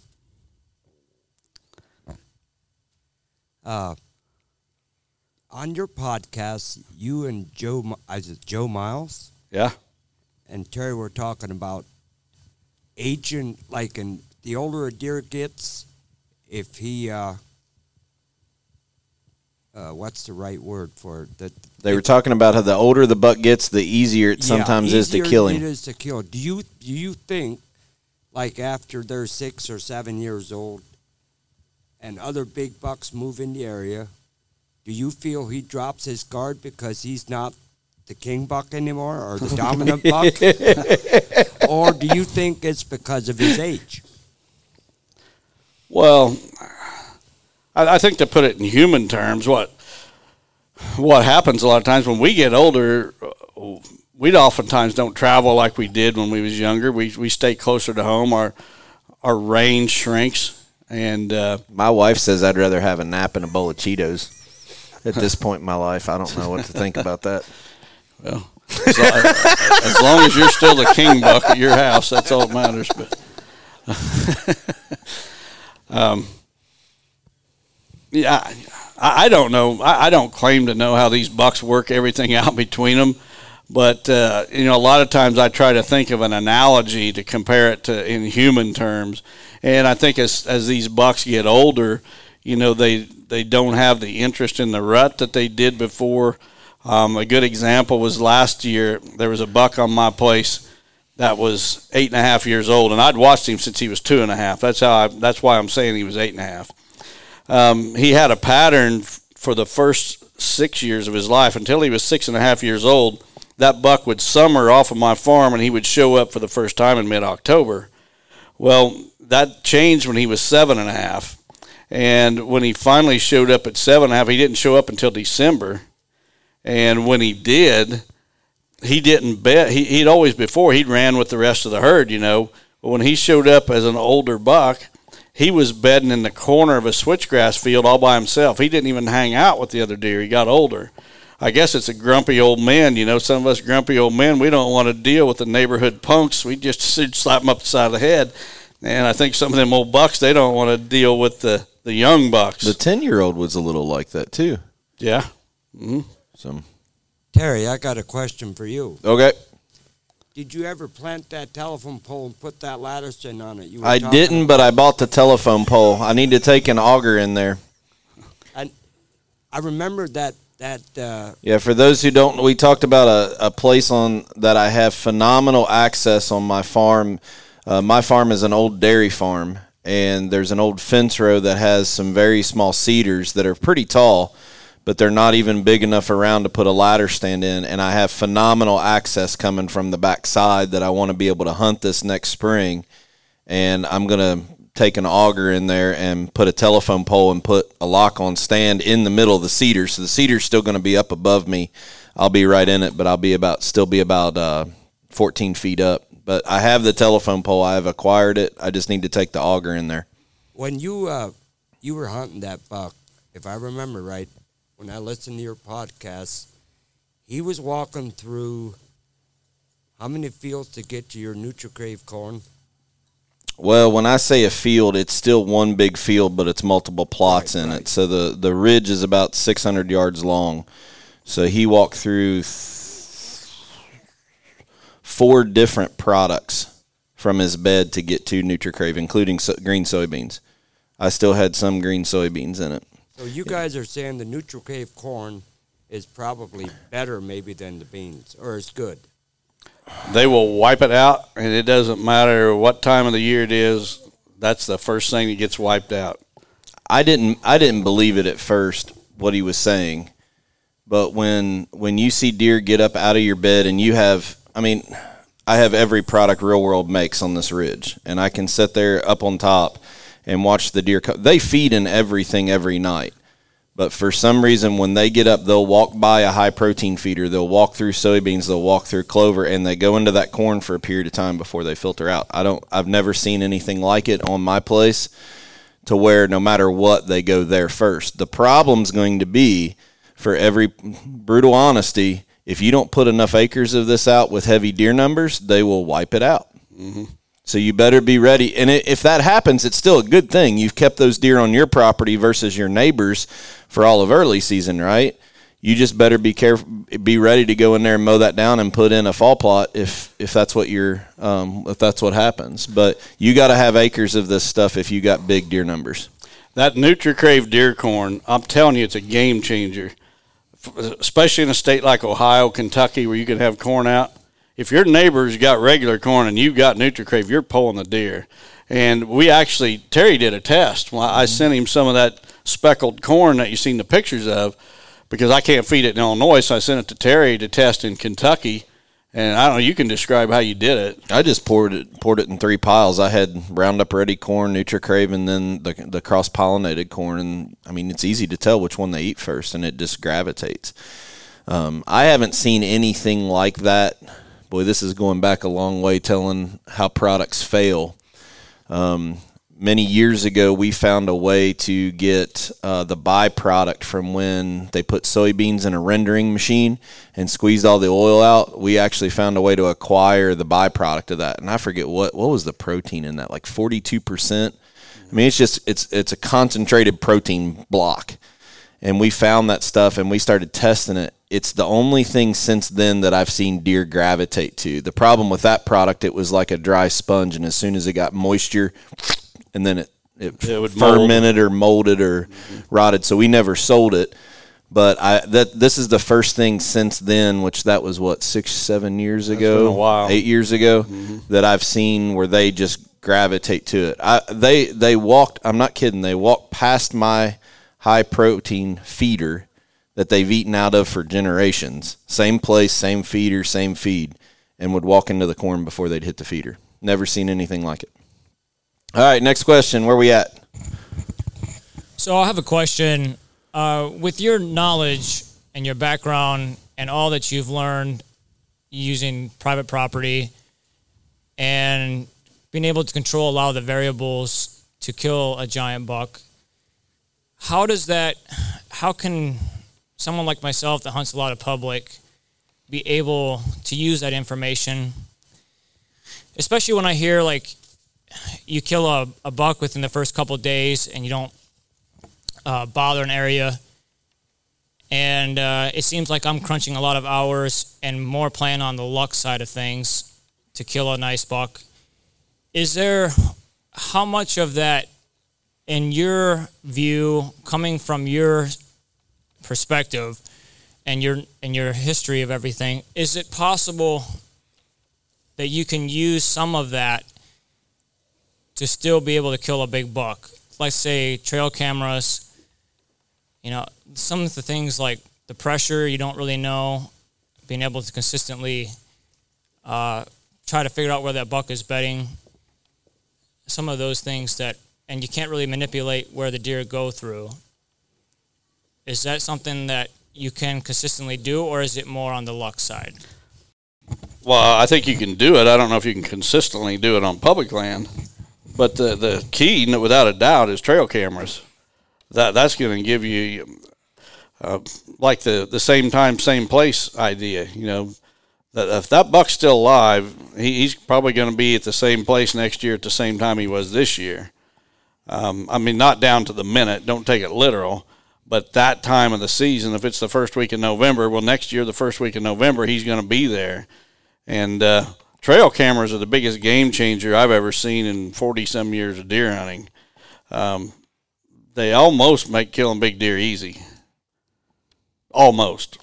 Uh, on your podcast, you and Joe, is it Joe Miles? Yeah. And Terry were talking about aging, like, in the older a deer gets, if he, uh, uh, what's the right word for it? That They were talking about how the older the buck gets, the easier it sometimes yeah, is to easier kill him. It is to kill. Do you do you think, like after they're six or seven years old, and other big bucks move in the area, do you feel he drops his guard because he's not the king buck anymore or the dominant buck? Or do you think it's because of his age? Well, I, I think to put it in human terms, what what happens a lot of times when we get older, we oftentimes don't travel like we did when we was younger. We we stay closer to home. Our our range shrinks. And uh, my wife says I'd rather have a nap and a bowl of Cheetos at this point in my life. I don't know what to think about that. Well, as long, as long as you're still the king buck at your house, that's all that matters. But um, yeah, I, I don't know. I, I don't claim to know how these bucks work everything out between them. But, uh, you know, a lot of times I try to think of an analogy to compare it to in human terms. And I think as as these bucks get older, you know, they, they don't have the interest in the rut that they did before. Um, a good example was last year, there was a buck on my place that was eight and a half years old, and I'd watched him since he was two and a half. That's how I, that's why I'm saying he was eight and a half. Um, he had a pattern f- for the first six years of his life until he was six and a half years old. That buck would summer off of my farm, and he would show up for the first time in mid-October. Well, that changed when he was seven and a half. And when he finally showed up at seven and a half, he didn't show up until December. And when he did, he didn't bet. He, he'd always before, he'd ran with the rest of the herd, you know. But when he showed up as an older buck, he was bedding in the corner of a switchgrass field all by himself. He didn't even hang out with the other deer. He got older. I guess it's a grumpy old man. You know, some of us grumpy old men, we don't want to deal with the neighborhood punks. We just slap them up the side of the head. And I think some of them old bucks, they don't want to deal with the, the young bucks. The ten-year-old was a little like that, too. Yeah. Mm-hmm. So, Terry, I got a question for you. Okay. Did you ever plant that telephone pole and put that ladder stand on it? You were I talking didn't, about- but I bought the telephone pole. I need to take an auger in there. And I remember that that uh, Yeah, for those who don't, we talked about a, a place on that I have phenomenal access on my farm. Uh, my farm is an old dairy farm, and there's an old fence row that has some very small cedars that are pretty tall, but they're not even big enough around to put a ladder stand in, and I have phenomenal access coming from the back side that I want to be able to hunt this next spring, and I'm going to take an auger in there and put a telephone pole and put a lock-on stand in the middle of the cedar. So the cedar's still going to be up above me. I'll be right in it, but I'll be about still be about uh, fourteen feet up. But I have the telephone pole. I have acquired it. I just need to take the auger in there. when you uh, you were hunting that buck, if I remember right, when I listened to your podcast, he was walking through how many fields to get to your NutriCrave corn? Well, when I say a field, it's still one big field, but it's multiple plots right, in right. it. So the, the ridge is about six hundred yards long. So he walked through th- four different products from his bed to get to NutriCrave, including so- green soybeans. I still had some green soybeans in it. So you guys are saying the NutriCrave corn is probably better maybe than the beans, or is good? They will wipe it out, and it doesn't matter what time of the year it is. That's the first thing that gets wiped out. I didn't I didn't believe it at first, what he was saying. But when when you see deer get up out of your bed and you have, I mean, I have every product Real World makes on this ridge, and I can sit there up on top and watch the deer come. They feed in everything every night. But for some reason, when they get up, they'll walk by a high-protein feeder. They'll walk through soybeans. They'll walk through clover, and they go into that corn for a period of time before they filter out. I don't. I've never seen anything like it on my place to where no matter what, they go there first. The problem's going to be, for every brutal honesty, if you don't put enough acres of this out with heavy deer numbers, they will wipe it out. Mm-hmm. So you better be ready. And if that happens, it's still a good thing. You've kept those deer on your property versus your neighbors for all of early season, right? You just better be careful, be ready to go in there and mow that down and put in a fall plot if if that's what you're um, if that's what happens. But you got to have acres of this stuff if you got big deer numbers. that NutriCrave deer corn, I'm telling you, it's a game changer, especially in a state like Ohio, Kentucky, where you can have corn out. If your neighbor's got regular corn and you've got NutriCrave, you're pulling the deer. And we actually, Terry did a test. Well, I sent him some of that speckled corn that you've seen the pictures of, because I can't feed it in Illinois, so I sent it to Terry to test in Kentucky. And I don't know, you can describe how you did it. I just poured it poured it in three piles. I had Roundup Ready corn, NutriCrave, and then the the cross-pollinated corn. And, I mean, it's easy to tell which one they eat first, and it just gravitates. Um, I haven't seen anything like that. Boy, this is going back a long way, telling how products fail. Um, many years ago, we found a way to get uh, the byproduct from when they put soybeans in a rendering machine and squeezed all the oil out. We actually found a way to acquire the byproduct of that. And I forget what, what was the protein in that, like forty-two percent. I mean, it's just, it's, it's a concentrated protein block. And we found that stuff and we started testing it. It's the only thing since then that I've seen deer gravitate to. The problem with that product, it was like a dry sponge, and as soon as it got moisture, and then it, it, it would fermented mold. or molded or mm-hmm. rotted. So we never sold it. But I that this is the first thing since then, which that was, what, six, seven years ago? That's been a while. Eight years ago, mm-hmm. that I've seen where they just gravitate to it. I, they they walked, I'm not kidding, they walked past my high-protein feeder that they've eaten out of for generations. Same place, same feeder, same feed, and would walk into the corn before they'd hit the feeder. Never seen anything like it. All right, next question. Where we at? So I have a question. Uh, with your knowledge and your background and all that you've learned using private property and being able to control a lot of the variables to kill a giant buck, how does that, how can someone like myself that hunts a lot of public be able to use that information, especially when I hear, like, you kill a, a buck within the first couple of days and you don't uh, bother an area, and uh, it seems like I'm crunching a lot of hours and more playing on the luck side of things to kill a nice buck. Is there, how much of that, in your view, coming from your perspective and your and your history of everything, is it possible that you can use some of that to still be able to kill a big buck? Like, say, trail cameras, you know, some of the things like the pressure, you don't really know, being able to consistently uh, try to figure out where that buck is bedding, some of those things that, and you can't really manipulate where the deer go through. Is that something that you can consistently do, or is it more on the luck side? Well, I think you can do it. I don't know if you can consistently do it on public land. But the, the key, without a doubt, is trail cameras. That That's going to give you, uh, like the, the same time, same place idea. You know, that if that buck's still alive, he, he's probably going to be at the same place next year at the same time he was this year. Um, I mean, not down to the minute. Don't take it literal. But that time of the season, if it's the first week of November, well, next year, the first week of November, he's going to be there. And uh, trail cameras are the biggest game changer I've ever seen in forty-some years of deer hunting. Um, they almost make killing big deer easy. Almost.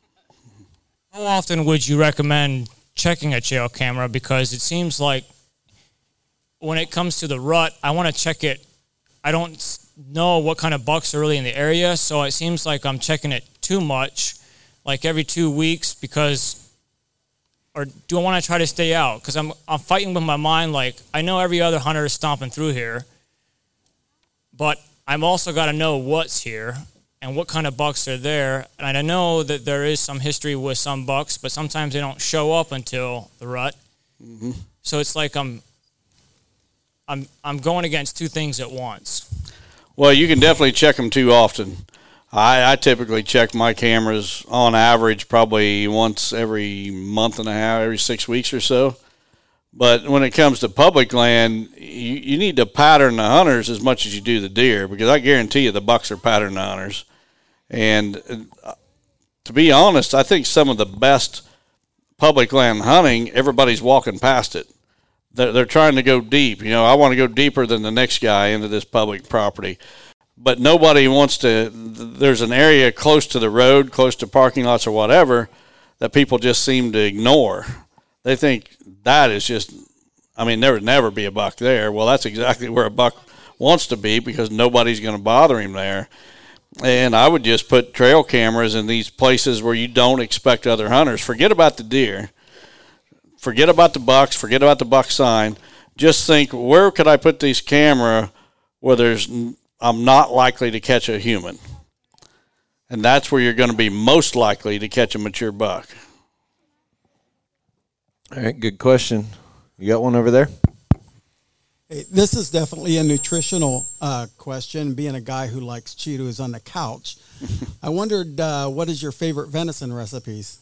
How often would you recommend checking a trail camera? Because it seems like when it comes to the rut, I want to check it. I don't know what kind of bucks are really in the area, so it seems like I'm checking it too much, like every two weeks, because, or do I want to try to stay out? Because I'm I'm fighting with my mind, like, I know every other hunter is stomping through here, but I'm also got to know what's here and what kind of bucks are there. And I know that there is some history with some bucks, but sometimes they don't show up until the rut. Mm-hmm. So it's like I'm I'm I'm going against two things at once. Well, you can definitely check them too often. I, I typically check my cameras on average probably once every month and a half, every six weeks or so. But when it comes to public land, you, you need to pattern the hunters as much as you do the deer, because I guarantee you the bucks are pattern the hunters. And uh, to be honest, I think some of the best public land hunting, everybody's walking past it. They're, they're trying to go deep. You know, I want to go deeper than the next guy into this public property. but nobody wants to. There's an area close to the road, close to parking lots or whatever, that people just seem to ignore. They think that is just, I mean, there would never be a buck there. Well, that's exactly where a buck wants to be because nobody's going to bother him there. And I would just put trail cameras in these places where you don't expect other hunters. Forget about the deer. Forget about the bucks. Forget about the buck sign. Just think, where could I put this camera where there's I'm not likely to catch a human? And that's where you're going to be most likely to catch a mature buck. All right, good question. You got one over there? Hey, this is definitely a nutritional uh, question. Being a guy who likes Cheetos on the couch, I wondered uh, what is your favorite venison recipes?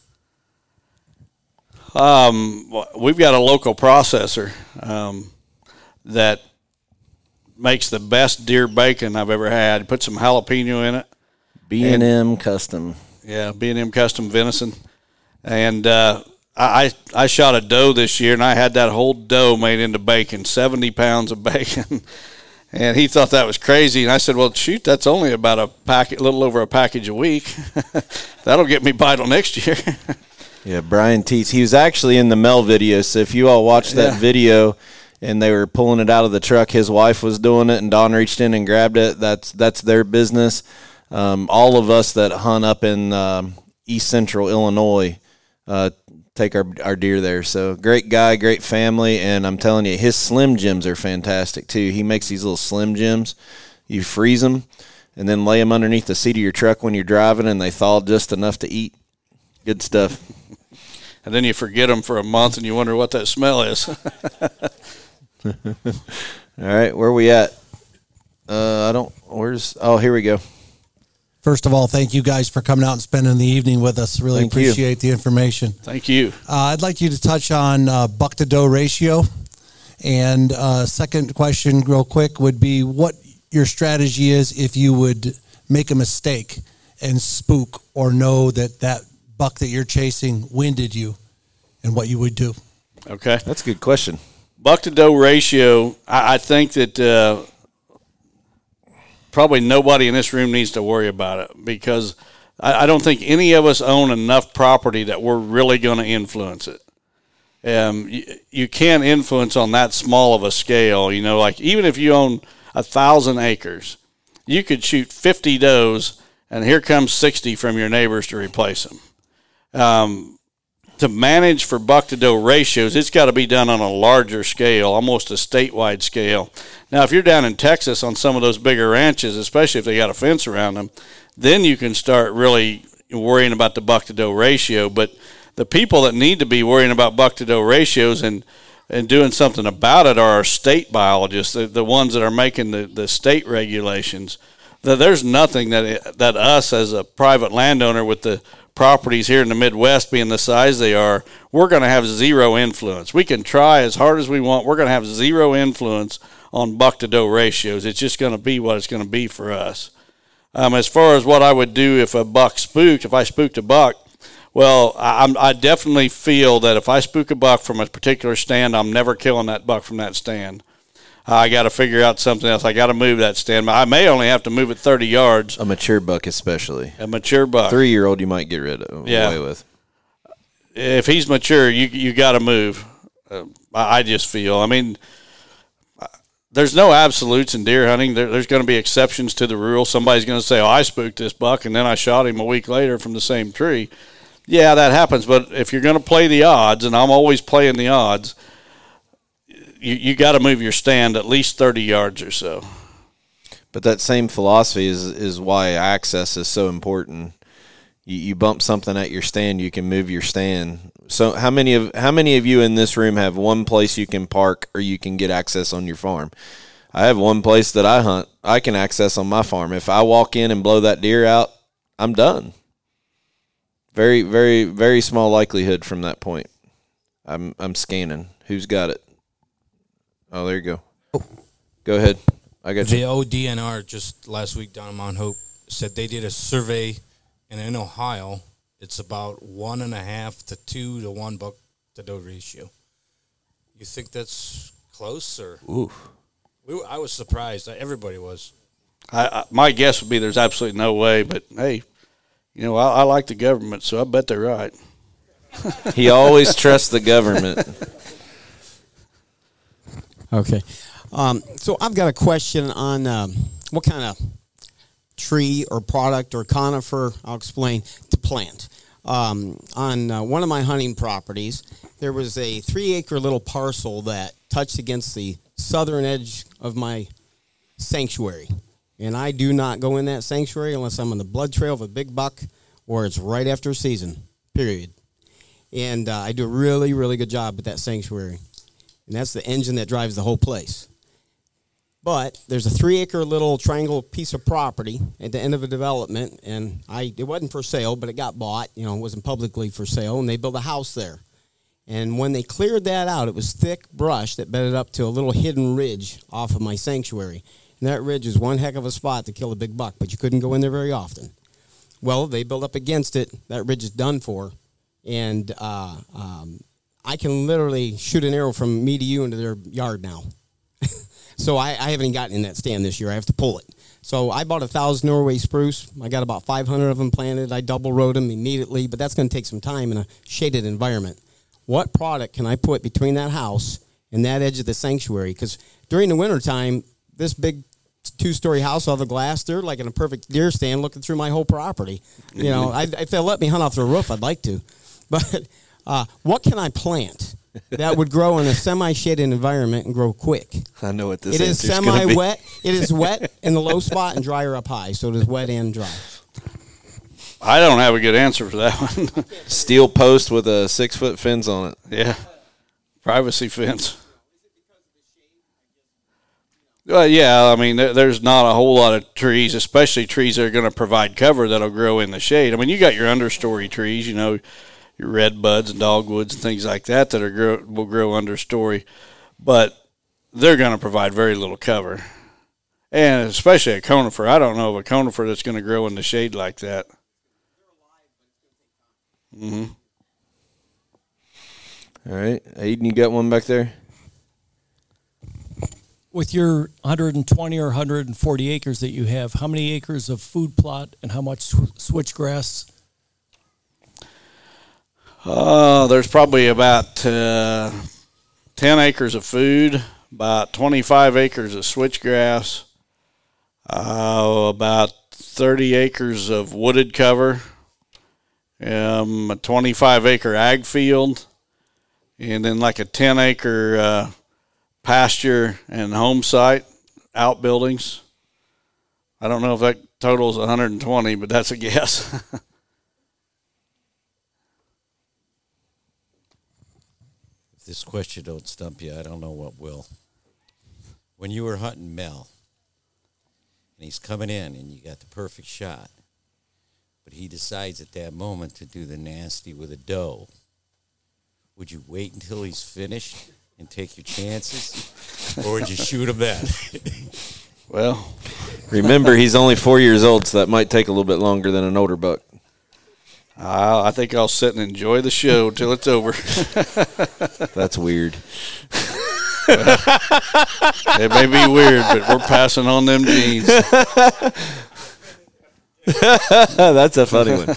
Um, we've got a local processor um, that makes the best deer bacon I've ever had. Put some jalapeno in it. B and M Custom. Yeah, B and M Custom venison. And uh, I I shot a doe this year, and I had that whole doe made into bacon, seventy pounds of bacon. And he thought that was crazy. And I said, well, shoot, that's only about a packet, a little over a package a week. That'll get me by till next year. Yeah, Brian Teets. He was actually in the Mel video, so if you all watched that Yeah. video and they were pulling it out of the truck, his wife was doing it, and Don reached in and grabbed it. That's that's their business. Um, all of us that hunt up in um, East Central Illinois uh, take our, our deer there. So great guy, great family, and I'm telling you, his Slim Jims are fantastic too. He makes these little Slim Jims. You freeze them and then lay them underneath the seat of your truck when you're driving, and they thaw just enough to eat. Good stuff. And then you forget them for a month, and you wonder what that smell is. All right, where are we at? Uh, I don't. Where's? Oh, here we go. First of all, thank you guys for coming out and spending the evening with us. Really Thank you. appreciate the information. Thank you. Uh, I'd like you to touch on uh, buck to doe ratio. And uh, second question, real quick, would be what your strategy is if you would make a mistake and spook or know that that buck that you're chasing winded you, and what you would do. Okay. That's a good question. Buck to doe ratio, I, I think that uh, probably nobody in this room needs to worry about it because I, I don't think any of us own enough property that we're really going to influence it. Um, you, you can't influence on that small of a scale. You know, like even if you own a thousand acres, you could shoot fifty does, and here comes sixty from your neighbors to replace them. Um, to manage for buck to doe ratios, it's got to be done on a larger scale, almost a statewide scale. Now, if you're down in Texas on some of those bigger ranches, especially if they got a fence around them, then you can start really worrying about the buck to doe ratio. But the people that need to be worrying about buck to doe ratios and, and doing something about it are our state biologists, the, the ones that are making the, the state regulations. The, there's nothing that that us as a private landowner with the properties here in the Midwest being the size they are, we're going to have zero influence. We can try as hard as we want. We're going to have zero influence on buck to doe ratios. It's just going to be what it's going to be for us. Um, as far as what I would do if a buck spooked, if I spooked a buck, well, I, I'm, I definitely feel that if I spook a buck from a particular stand, I'm never killing that buck from that stand. I got to figure out something else. I got to move that stand. I may only have to move it thirty yards. A mature buck, especially a mature buck. Three-year-old, you might get rid of. Yeah. Away with. If he's mature, you you got to move. Uh, I, I just feel. I mean, there's no absolutes in deer hunting. There, there's going to be exceptions to the rule. Somebody's going to say, "Oh, I spooked this buck, and then I shot him a week later from the same tree." Yeah, that happens. But if you're going to play the odds, and I'm always playing the odds, you you got to move your stand at least thirty yards or so. But that same philosophy is is why access is so important. You, you bump something at your stand, you can move your stand. So how many of how many of you in this room have one place you can park or you can get access on your farm? I have one place that I hunt. I can access on my farm. If I walk in and blow that deer out, I'm done. Very, very, very small likelihood from that point. I'm I'm scanning. Who's got it? Oh, there you go. Go ahead. I got the you. O D N R just last week down in Mount Hope said they did a survey, and in Ohio, it's about one and a half to two to one buck to doe ratio. You think that's close, or? Oof. We, I was surprised. Everybody was. I, I, my guess would be there's absolutely no way, but hey, you know, I, I like the government, so I bet they're right. He always trusts the government. Okay. Um, so I've got a question on um, what kind of tree or product or conifer, I'll explain, to plant. Um, on uh, one of my hunting properties, there was a three-acre little parcel that touched against the southern edge of my sanctuary. And I do not go in that sanctuary unless I'm on the blood trail of a big buck or it's right after season, period. And uh, I do a really, really good job at that sanctuary. And that's the engine that drives the whole place. But there's a three-acre little triangle piece of property at the end of a development, and I it wasn't for sale, but it got bought. You know, it wasn't publicly for sale, and they built a house there. And when they cleared that out, it was thick brush that bedded up to a little hidden ridge off of my sanctuary. And that ridge is one heck of a spot to kill a big buck, but you couldn't go in there very often. Well, they built up against it. That ridge is done for, and uh, um, I can literally shoot an arrow from me to you into their yard now. So I, I haven't gotten in that stand this year. I have to pull it. So I bought a thousand Norway spruce. I got about five hundred of them planted. I double rode them immediately, but that's going to take some time in a shaded environment. What product can I put between that house and that edge of the sanctuary? Because during the wintertime, this big two-story house, all the glass, they're like in a perfect deer stand looking through my whole property. You know, I, if they'll let me hunt off the roof, I'd like to. But uh, what can I plant that would grow in a semi-shaded environment and grow quick? I know what this It is answer's gonna be. semi-wet. It is wet in the low spot and drier up high, so it is wet and dry. I don't have a good answer for that one. Steel post with a six-foot fence on it. Yeah, privacy fence. Well, yeah, I mean, there, there's not a whole lot of trees, especially trees that are going to provide cover that'll grow in the shade. I mean, you got your understory trees, you know, your red buds and dogwoods and things like that that are grow, will grow understory, but they're going to provide very little cover. And especially a conifer. I don't know of a conifer that's going to grow in the shade like that. Mm-hmm. All right. Aiden, you got one back there? With your one hundred twenty or one hundred forty acres that you have, how many acres of food plot and how much sw- switchgrass? Uh, there's probably about uh, ten acres of food, about twenty-five acres of switchgrass, uh, about thirty acres of wooded cover, um, a twenty-five acre ag field, and then like a ten acre uh, pasture and home site outbuildings. I don't know if that totals one hundred twenty, but that's a guess. If this question don't stump you, I don't know what will. When you were hunting Mel, and he's coming in, and you got the perfect shot, but he decides at that moment to do the nasty with a doe, would you wait until he's finished and take your chances, or would you shoot him then? Well, remember, he's only four years old, so that might take a little bit longer than an older buck. Uh, I think I'll sit and enjoy the show till it's over. That's weird. Well, it may be weird, but we're passing on them genes. That's a funny one.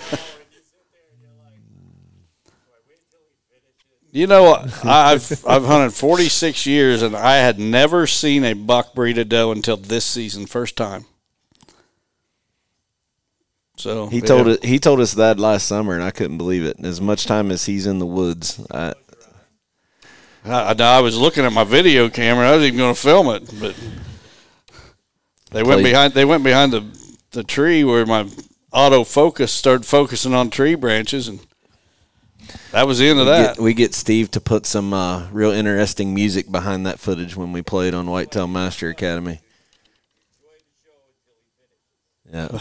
You know, I've I've hunted forty-six years, and I had never seen a buck breed a doe until this season, first time. So he yeah. told it. He told us that last summer, and I couldn't believe it. As much time as he's in the woods, I, I, I was looking at my video camera. I was even going to film it, but they went Played. behind. They went behind the the tree where my autofocus started focusing on tree branches, and that was the end of we that. Get, we get Steve to put some uh, real interesting music behind that footage when we played on Whitetail Master Academy. Yeah.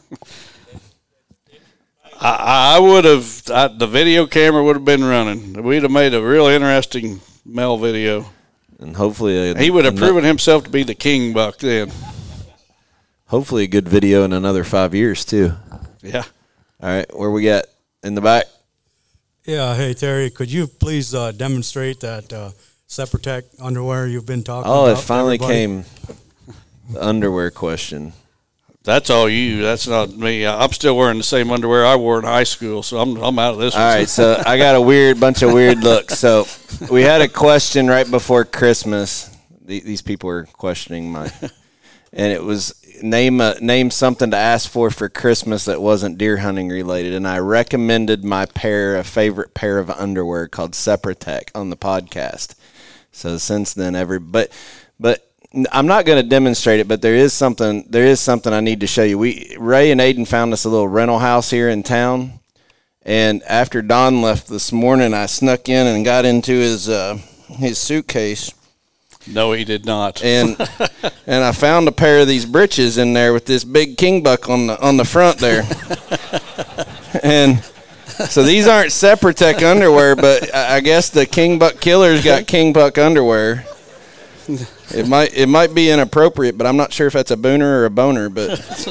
I, I would have, I, the video camera would have been running. We'd have made a real interesting Mel video. And hopefully, a, he would have another, proven himself to be the king buck then. Hopefully, a good video in another five years, too. Yeah. All right, where we got in the back? Yeah, hey, Terry, could you please uh, demonstrate that uh, Seprotec underwear you've been talking oh, about? Oh, it finally everybody? came. The underwear question. That's all you. That's not me. I'm still wearing the same underwear I wore in high school, so I'm I'm out of this All one. right, so I got a weird bunch of weird looks. So we had a question right before Christmas. These people were questioning my, and it was name a, name something to ask for for Christmas that wasn't deer hunting related, and I recommended my pair, a favorite pair of underwear called Sepratech on the podcast. So since then, every but but. I'm not going to demonstrate it, but there is something. There is something I need to show you. We Ray and Aiden found us a little rental house here in town, and after Don left this morning, I snuck in and got into his uh, his suitcase. No, he did not. And and I found a pair of these breeches in there with this big king buck on the on the front there. And so these aren't Sepratech underwear, but I guess the king buck killers got king buck underwear. It might it might be inappropriate, but I'm not sure if that's a booner or a boner. But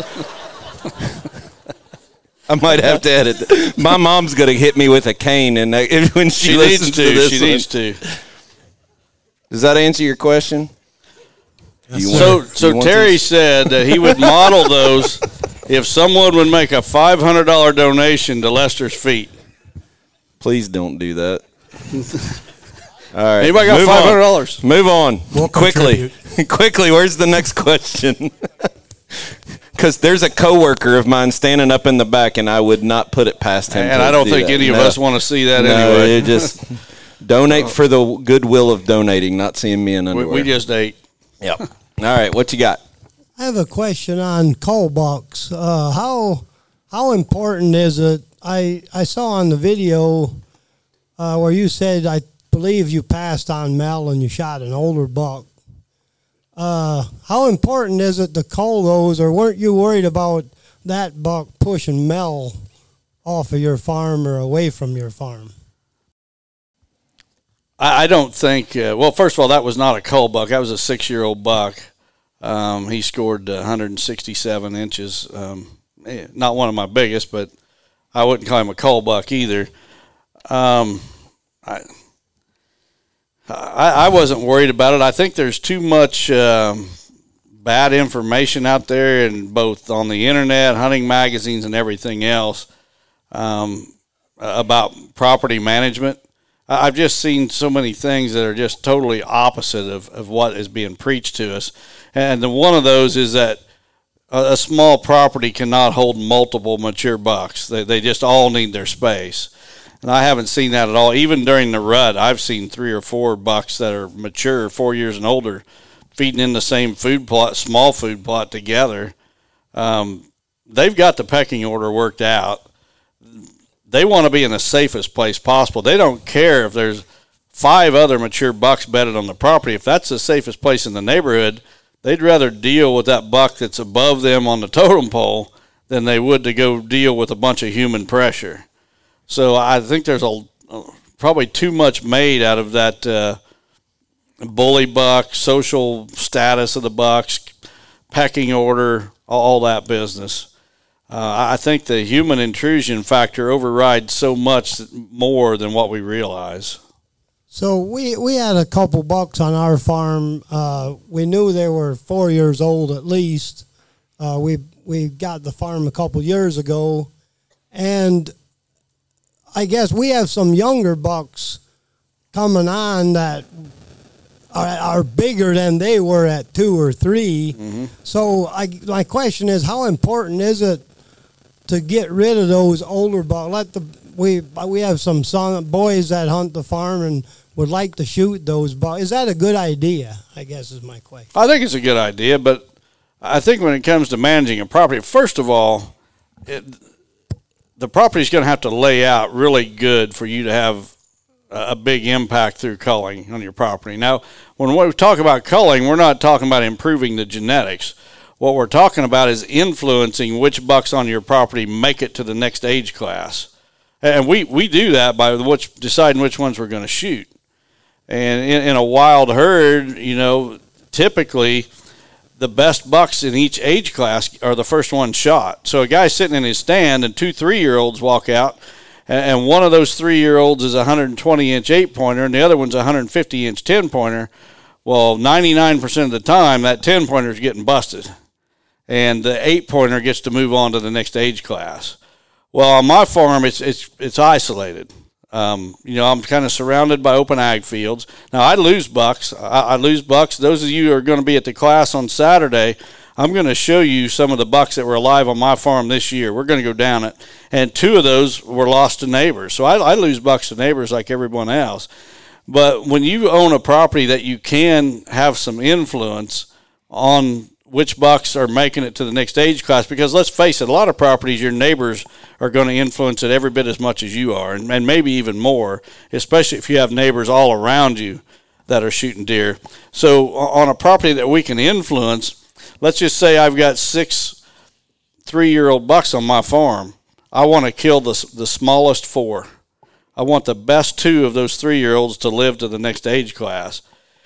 I might have to edit that. My mom's gonna hit me with a cane, and when she, she listens needs to, to this, she one. needs to. Does that answer your question? You so want, so Terry these? said that he would model those if someone would make a five hundred dollar donation to Lester's Feet. Please don't do that. All right. Anybody got five hundred dollars? Move on. We'll quickly. Quickly, where's the next question? Because there's a coworker of mine standing up in the back, and I would not put it past him. And I don't do think that. any no. of us want to see that no, anyway. Just donate for the goodwill of donating, not seeing me in underwear. We, we just ate. Yep. All right, what you got? I have a question on coal bucks. Uh, how how important is it? I, I saw on the video uh, where you said, I believe you passed on Mel and you shot an older buck. Uh, how important is it to cull those, or weren't you worried about that buck pushing Mel off of your farm or away from your farm? I, I don't think, uh, well, first of all, that was not a cull buck. That was a six-year-old buck. Um, he scored uh, one hundred sixty-seven inches. Um, not one of my biggest, but I wouldn't call him a cull buck either. Um, I... I, I wasn't worried about it. I think there's too much um, bad information out there, and both on the internet, hunting magazines, and everything else um, about property management. I've just seen so many things that are just totally opposite of, of what is being preached to us. And the, one of those is that a, a small property cannot hold multiple mature bucks. They, they just all need their space. And I haven't seen that at all. Even during the rut, I've seen three or four bucks that are mature, four years and older, feeding in the same food plot, small food plot together. Um, they've got the pecking order worked out. They want to be in the safest place possible. They don't care if there's five other mature bucks bedded on the property. If that's the safest place in the neighborhood, they'd rather deal with that buck that's above them on the totem pole than they would to go deal with a bunch of human pressure. So I think there's a probably too much made out of that uh, bully buck, social status of the bucks, pecking order, all that business. Uh, I think the human intrusion factor overrides so much more than what we realize. So we, we had a couple bucks on our farm. Uh, we knew they were four years old at least. Uh, we we got the farm a couple years ago, and I guess we have some younger bucks coming on that are, are bigger than they were at two or three. Mm-hmm. So I, my question is, how important is it to get rid of those older bucks? Let the we we have some son, boys that hunt the farm and would like to shoot those bucks. Is that a good idea? I guess is my question. I think it's a good idea, but I think when it comes to managing a property, first of all, it, the property's going to have to lay out really good for you to have a big impact through culling on your property. Now, when we talk about culling, we're not talking about improving the genetics. What we're talking about is influencing which bucks on your property make it to the next age class. And we, we do that by which, deciding which ones we're going to shoot. And in, in a wild herd, you know, typically the best bucks in each age class are the first one shot. So a guy sitting in his stand and two three-year-olds walk out, and one of those three-year-olds is a one hundred twenty inch eight-pointer and the other one's a one hundred fifty inch ten-pointer. Well, ninety-nine percent of the time, that ten-pointer is getting busted. and the eight pointer gets to move on to the next age class. Well, on my farm, it's it's it's isolated. Um, you know, I'm kind of surrounded by open ag fields. Now, I lose bucks. I, I lose bucks. Those of you who are going to be at the class on Saturday, I'm going to show you some of the bucks that were alive on my farm this year. We're going to go down it. And two of those were lost to neighbors. So I, I lose bucks to neighbors like everyone else. But when you own a property that you can have some influence on which bucks are making it to the next age class, because let's face it, a lot of properties, your neighbors are going to influence it every bit as much as you are, and, and maybe even more, especially if you have neighbors all around you that are shooting deer. So on a property that we can influence, let's just say I've got six three-year-old bucks on my farm. I want to kill the, the smallest four. I want the best two of those three-year-olds to live to the next age class.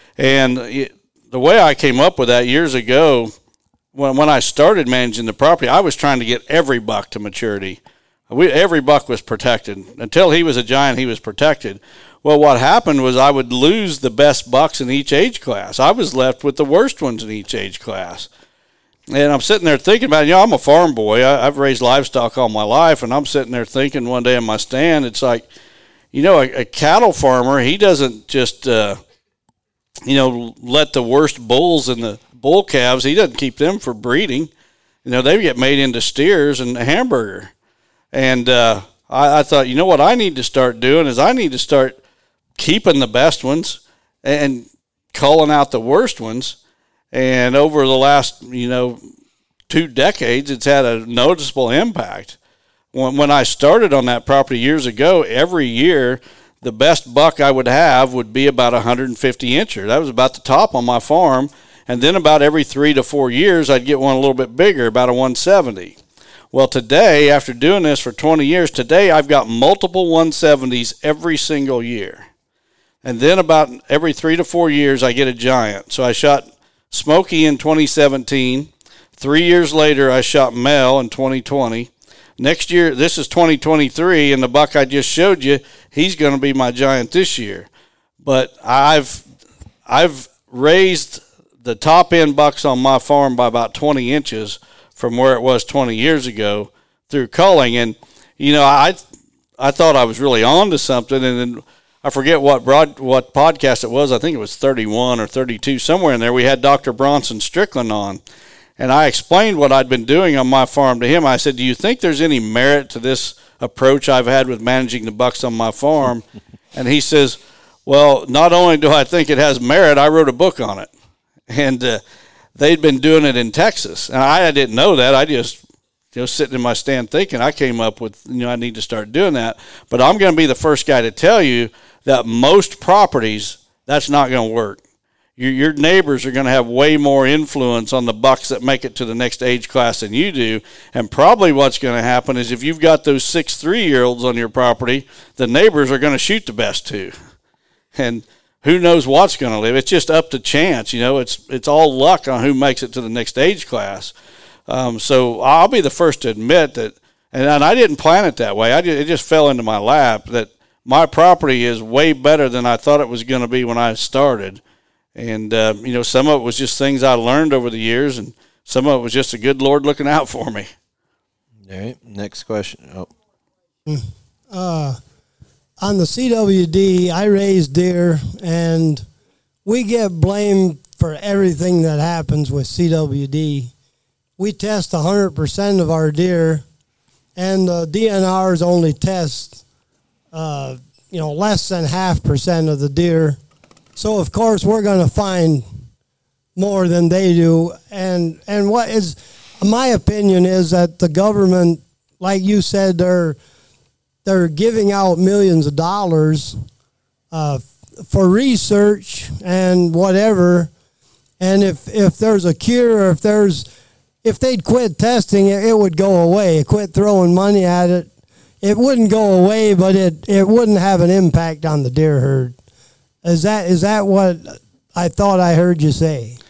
And it, the way I came up with that years ago, when when I started managing the property, I was trying to get every buck to maturity. We, every buck was protected. Until he was a giant, he was protected. Well, what happened was I would lose the best bucks in each age class. I was left with the worst ones in each age class. And I'm sitting there thinking about it. You know, I'm a farm boy. I, I've raised livestock all my life, and I'm sitting there thinking one day in my stand, it's like, you know, a, a cattle farmer, he doesn't just uh, – you know, let the worst bulls and the bull calves, he doesn't keep them for breeding. You know, they get made into steers and a hamburger. And uh, I, I thought, you know what I need to start doing is I need to start keeping the best ones and calling out the worst ones. And over the last, you know, two decades, it's had a noticeable impact. When, when I started on that property years ago, every year – the best buck I would have would be about a one hundred fifty incher. That was about the top on my farm. And then about every three to four years, I'd get one a little bit bigger, about a one seventy. Well, today, after doing this for twenty years, today I've got multiple one seventies every single year. And then about every three to four years, I get a giant. So I shot Smokey in twenty seventeen. Three years later, I shot Mel in twenty twenty. Next year, this is twenty twenty-three, and the buck I just showed you, he's going to be my giant this year. But I've I've raised the top end bucks on my farm by about twenty inches from where it was twenty years ago through culling. And, you know, I I thought I was really on to something, and then I forget what broad what podcast it was. I think it was thirty-one or thirty-two, somewhere in there. We had Doctor Bronson Strickland on. And I explained what I'd been doing on my farm to him. I said, do you think there's any merit to this approach I've had with managing the bucks on my farm? And he says, well, not only do I think it has merit, I wrote a book on it. And uh, they'd been doing it in Texas. And I didn't know that. I just, you know, sitting in my stand thinking I came up with, you know, I need to start doing that. But I'm going to be the first guy to tell you that most properties, that's not going to work. Your, your neighbors are going to have way more influence on the bucks that make it to the next age class than you do. And probably what's going to happen is if you've got those six three-year-olds on your property, the neighbors are going to shoot the best two. And who knows what's going to live. It's just up to chance. You know, it's it's all luck on who makes it to the next age class. Um, so I'll be the first to admit that, and, and I didn't plan it that way. I just, it just fell into my lap that my property is way better than I thought it was going to be when I started. And, uh, you know, some of it was just things I learned over the years, and some of it was just a good Lord looking out for me. All right, next question. Oh. Uh, on the C W D, I raise deer, and we get blamed for everything that happens with C W D. We test one hundred percent of our deer, and the D N Rs only test, uh, you know, less than half percent of the deer. So, of course, we're going to find more than they do. And and what is, my opinion is that the government, like you said, they're, they're giving out millions of dollars uh, for research and whatever. And if, if there's a cure, or if there's, if they'd quit testing it, it would go away. Quit throwing money at it. It wouldn't go away, but it, it wouldn't have an impact on the deer herd. Is that is that what I thought I heard you say?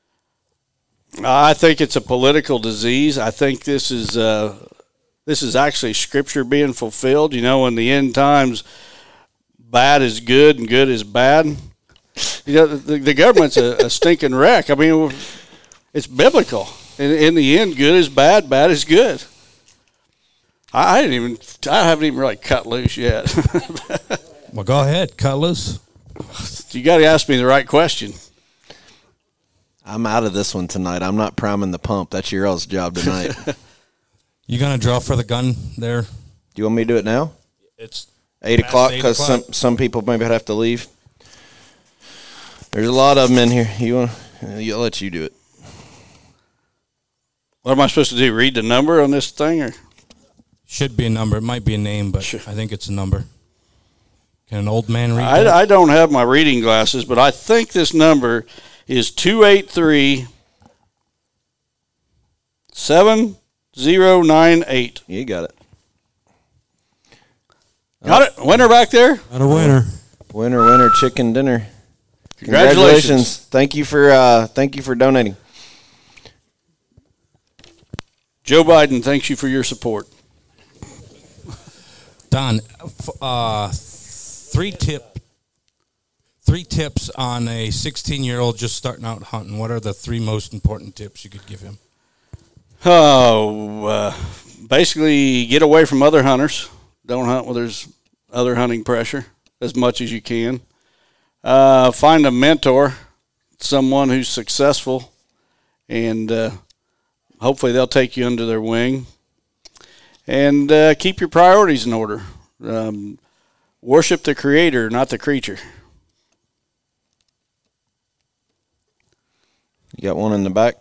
I think it's a political disease. I think this is uh, this is actually Scripture being fulfilled. You know, in the end times, bad is good and good is bad. You know, the, the government's a, a stinking wreck. I mean, it's biblical. In, in the end, good is bad, bad is good. I, I didn't even, I haven't even really cut loose yet. Well, go ahead, cut loose. You got to ask me the right question. I'm out of this one tonight. I'm not priming the pump. That's your all's job tonight. You gonna draw for the gun there? Do you want me to do it now? It's eight past o'clock eight because o'clock. some some people maybe have to leave. There's a lot of them in here. You want? I'll let you do it. What am I supposed to do? Read the number on this thing, or Should be a number. It might be a name, but I think it's a number. Can an old man read that? I, I don't have my reading glasses, but I think this number is two eight three seven zero nine eight. You got it. Got it. Winner back there. Got a winner. Winner, winner, chicken dinner. Congratulations. Thank you for uh, thank you for donating. Joe Biden, thanks you for your support. Don, f- uh, three tip, three tips on a sixteen-year-old just starting out hunting. What are the three most important tips you could give him? Oh, uh, basically get away from other hunters. Don't hunt where there's other hunting pressure as much as you can. Uh, find a mentor, someone who's successful, and uh, hopefully they'll take you under their wing. And uh, keep your priorities in order. Um, worship the Creator, not the creature. You got one in the back?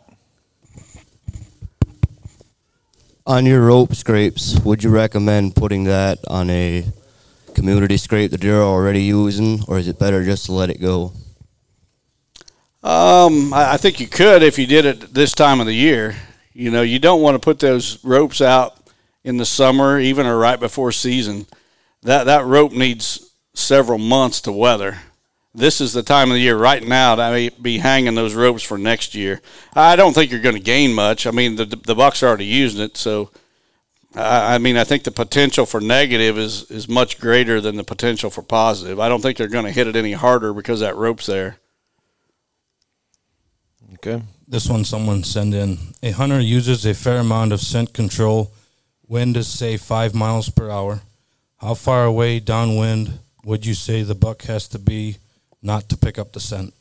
On your rope scrapes, would you recommend putting that on a community scrape that you're already using, or is it better just to let it go? Um, I, I think you could if you did it this time of the year. You know, you don't want to put those ropes out in the summer, even or right before season. That that rope needs several months to weather. This is the time of the year right now that I may be hanging those ropes for next year. I don't think you're going to gain much. I mean, the the buck's are already using it, so I, I mean, I think the potential for negative is is much greater than the potential for positive. I don't think they're going to hit it any harder because that rope's there. Okay. This one someone sent in. A hunter uses a fair amount of scent control. Wind is, say, five miles per hour. How far away downwind would you say the buck has to be not to pick up the scent?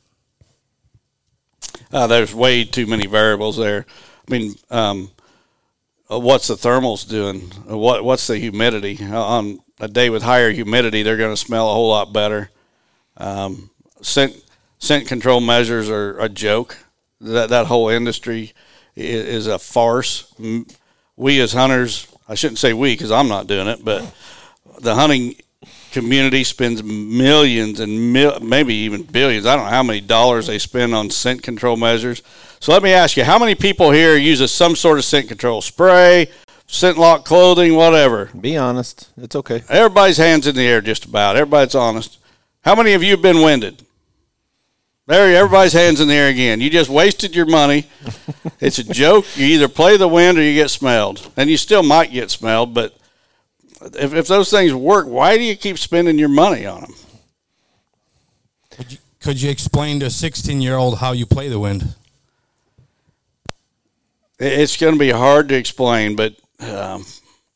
Uh, there's way too many variables there. I mean, um, uh, what's the thermals doing? Uh, What What's the humidity? Uh, on a day with higher humidity, they're going to smell a whole lot better. Um, scent scent control measures are a joke. That that whole industry is, is a farce. M- We as hunters, I shouldn't say we because I'm not doing it, but the hunting community spends millions and mil- maybe even billions. I don't know how many dollars they spend on scent control measures. So let me ask you, how many people here uses some sort of scent control? Spray, scent lock clothing, whatever. Be honest. It's okay. Everybody's hands in the air just about. Everybody's honest. How many of you have been winded? There, everybody's hands in the air again. You just wasted your money. It's a joke. You either play the wind or you get smelled. And you still might get smelled, but if, if those things work, why do you keep spending your money on them? Could you, could you explain to a sixteen-year-old how you play the wind? It- It's going to be hard to explain, but um,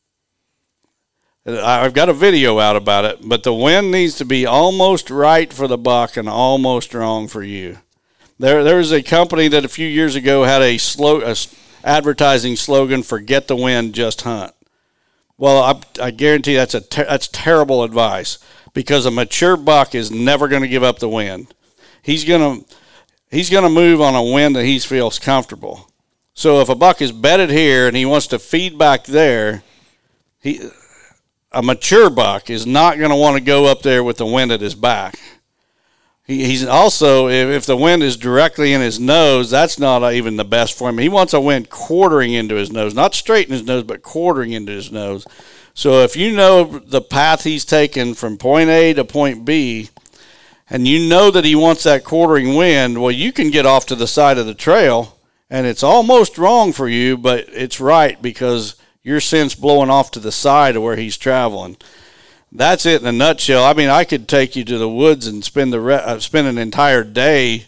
I've got a video out about it. But the wind needs to be almost right for the buck and almost wrong for you. There, there was a company that a few years ago had a slow a s- advertising slogan: "Forget the wind, just hunt." Well, I, I guarantee that's a ter- that's terrible advice because a mature buck is never going to give up the wind. He's gonna he's gonna move on a wind that he feels comfortable. So if a buck is bedded here and he wants to feed back there, he a mature buck is not going to want to go up there with the wind at his back. He, he's also, if, if the wind is directly in his nose, that's not even the best for him. He wants a wind quartering into his nose, not straight in his nose, but quartering into his nose. So if you know the path he's taken from point A to point B, and you know that he wants that quartering wind, well, you can get off to the side of the trail, and it's almost wrong for you, but it's right because your scent's blowing off to the side of where he's traveling. That's it in a nutshell. I mean, I could take you to the woods and spend the re- uh, spend an entire day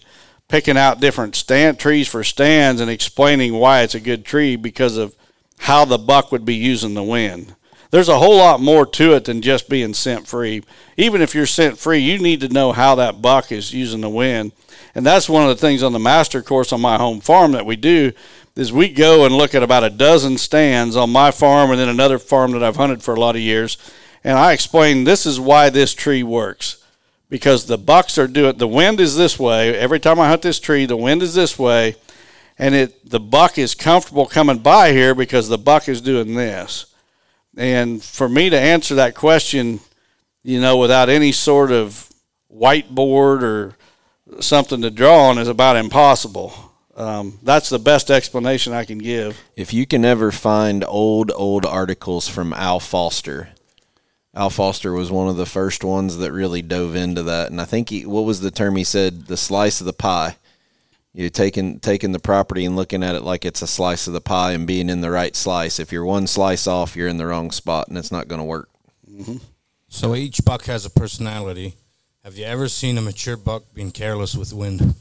picking out different stand trees for stands and explaining why it's a good tree because of how the buck would be using the wind. There's a whole lot more to it than just being scent free. Even if you're scent free, you need to know how that buck is using the wind. And that's one of the things on the master course on my home farm that we do is we go and look at about a dozen stands on my farm and then another farm that I've hunted for a lot of years. And I explain this is why this tree works. Because the bucks are doing, the wind is this way. Every time I hunt this tree, the wind is this way. And it the buck is comfortable coming by here because the buck is doing this. And for me to answer that question, you know, without any sort of whiteboard or something to draw on is about impossible. Um, that's the best explanation I can give. If you can ever find old, old articles from Al Foster, Al Foster was one of the first ones that really dove into that. And I think he, what was the term he said? The slice of the pie. You're taking, taking the property and looking at it like it's a slice of the pie and being in the right slice. If you're one slice off, you're in the wrong spot and it's not going to work. Mm-hmm. So each buck has a personality. Have you ever seen a mature buck being careless with wind?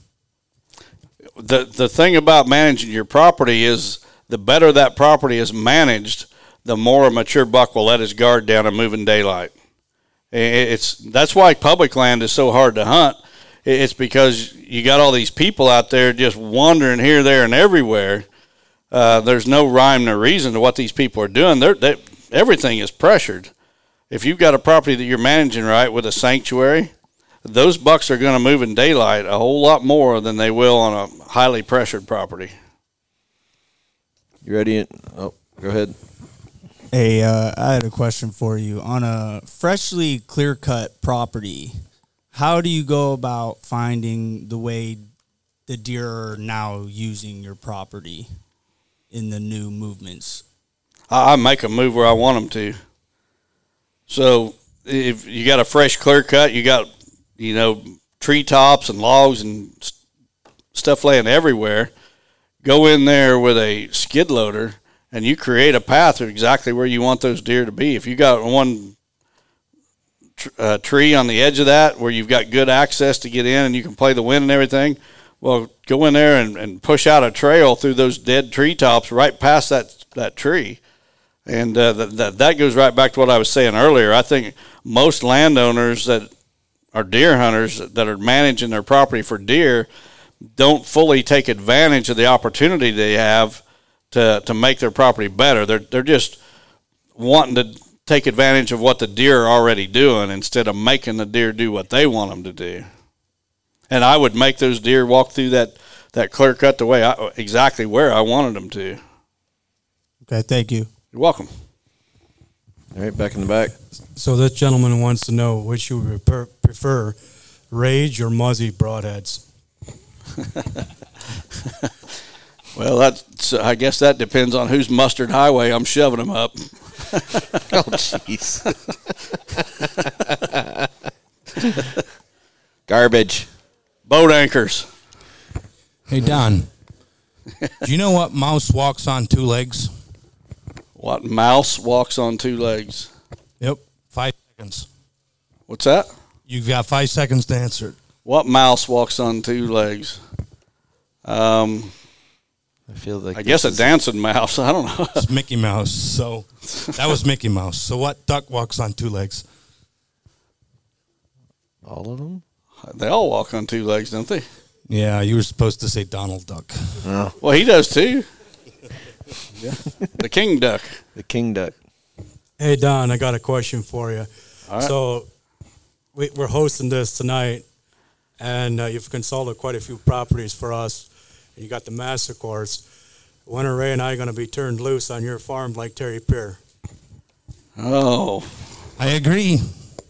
The the thing about managing your property is the better that property is managed, the more a mature buck will let his guard down and move in daylight. It's that's why public land is so hard to hunt. It's because you got all these people out there just wandering here, there, and everywhere. Uh, there's no rhyme nor reason to what these people are doing. They're, they, everything is pressured. If you've got a property that you're managing right with a sanctuary, those bucks are going to move in daylight a whole lot more than they will on a highly pressured property. You ready? Oh, go ahead. Hey, uh, I had a question for you. On a freshly clear-cut property, how do you go about finding the way the deer are now using your property in the new movements? I make them move where I want them to. So if you got a fresh clear cut, you got, you know, treetops and logs and stuff laying everywhere. Go in there with a skid loader and you create a path of exactly where you want those deer to be. If you got one tr- uh, tree on the edge of that where you've got good access to get in and you can play the wind and everything, well, go in there and, and push out a trail through those dead treetops right past that, that tree. And uh, that, that that goes right back to what I was saying earlier. I think most landowners that are deer hunters that are managing their property for deer don't fully take advantage of the opportunity they have to to make their property better. They're they're just wanting to take advantage of what the deer are already doing instead of making the deer do what they want them to do. And I would make those deer walk through that, that clear cut the way I, exactly where I wanted them to. Okay, thank you. You're welcome. All right, back in the back. So this gentleman wants to know which you would prefer, prefer Rage or Muzzy broadheads. Well, that's, I guess that depends on whose mustard highway I'm shoving them up. Oh, jeez. Garbage. Boat anchors. Hey, Don, do you know what mouse walks on two legs? What mouse walks on two legs? Yep, five seconds. What's that? You've got five seconds to answer it. What mouse walks on two legs? Um, I feel like I guess a dancing mouse. I don't know. It's Mickey Mouse. So that was Mickey Mouse. So what duck walks on two legs? All of them? They all walk on two legs, don't they? Yeah, you were supposed to say Donald Duck. Oh. Well, he does too. Yeah. The king duck. The king duck. Hey, Don, I got a question for you. All right. So we, we're hosting this tonight, and uh, you've consulted quite a few properties for us, and you got the master course. When are Ray and I going to be turned loose on your farm like Terry Pier? Oh. I agree.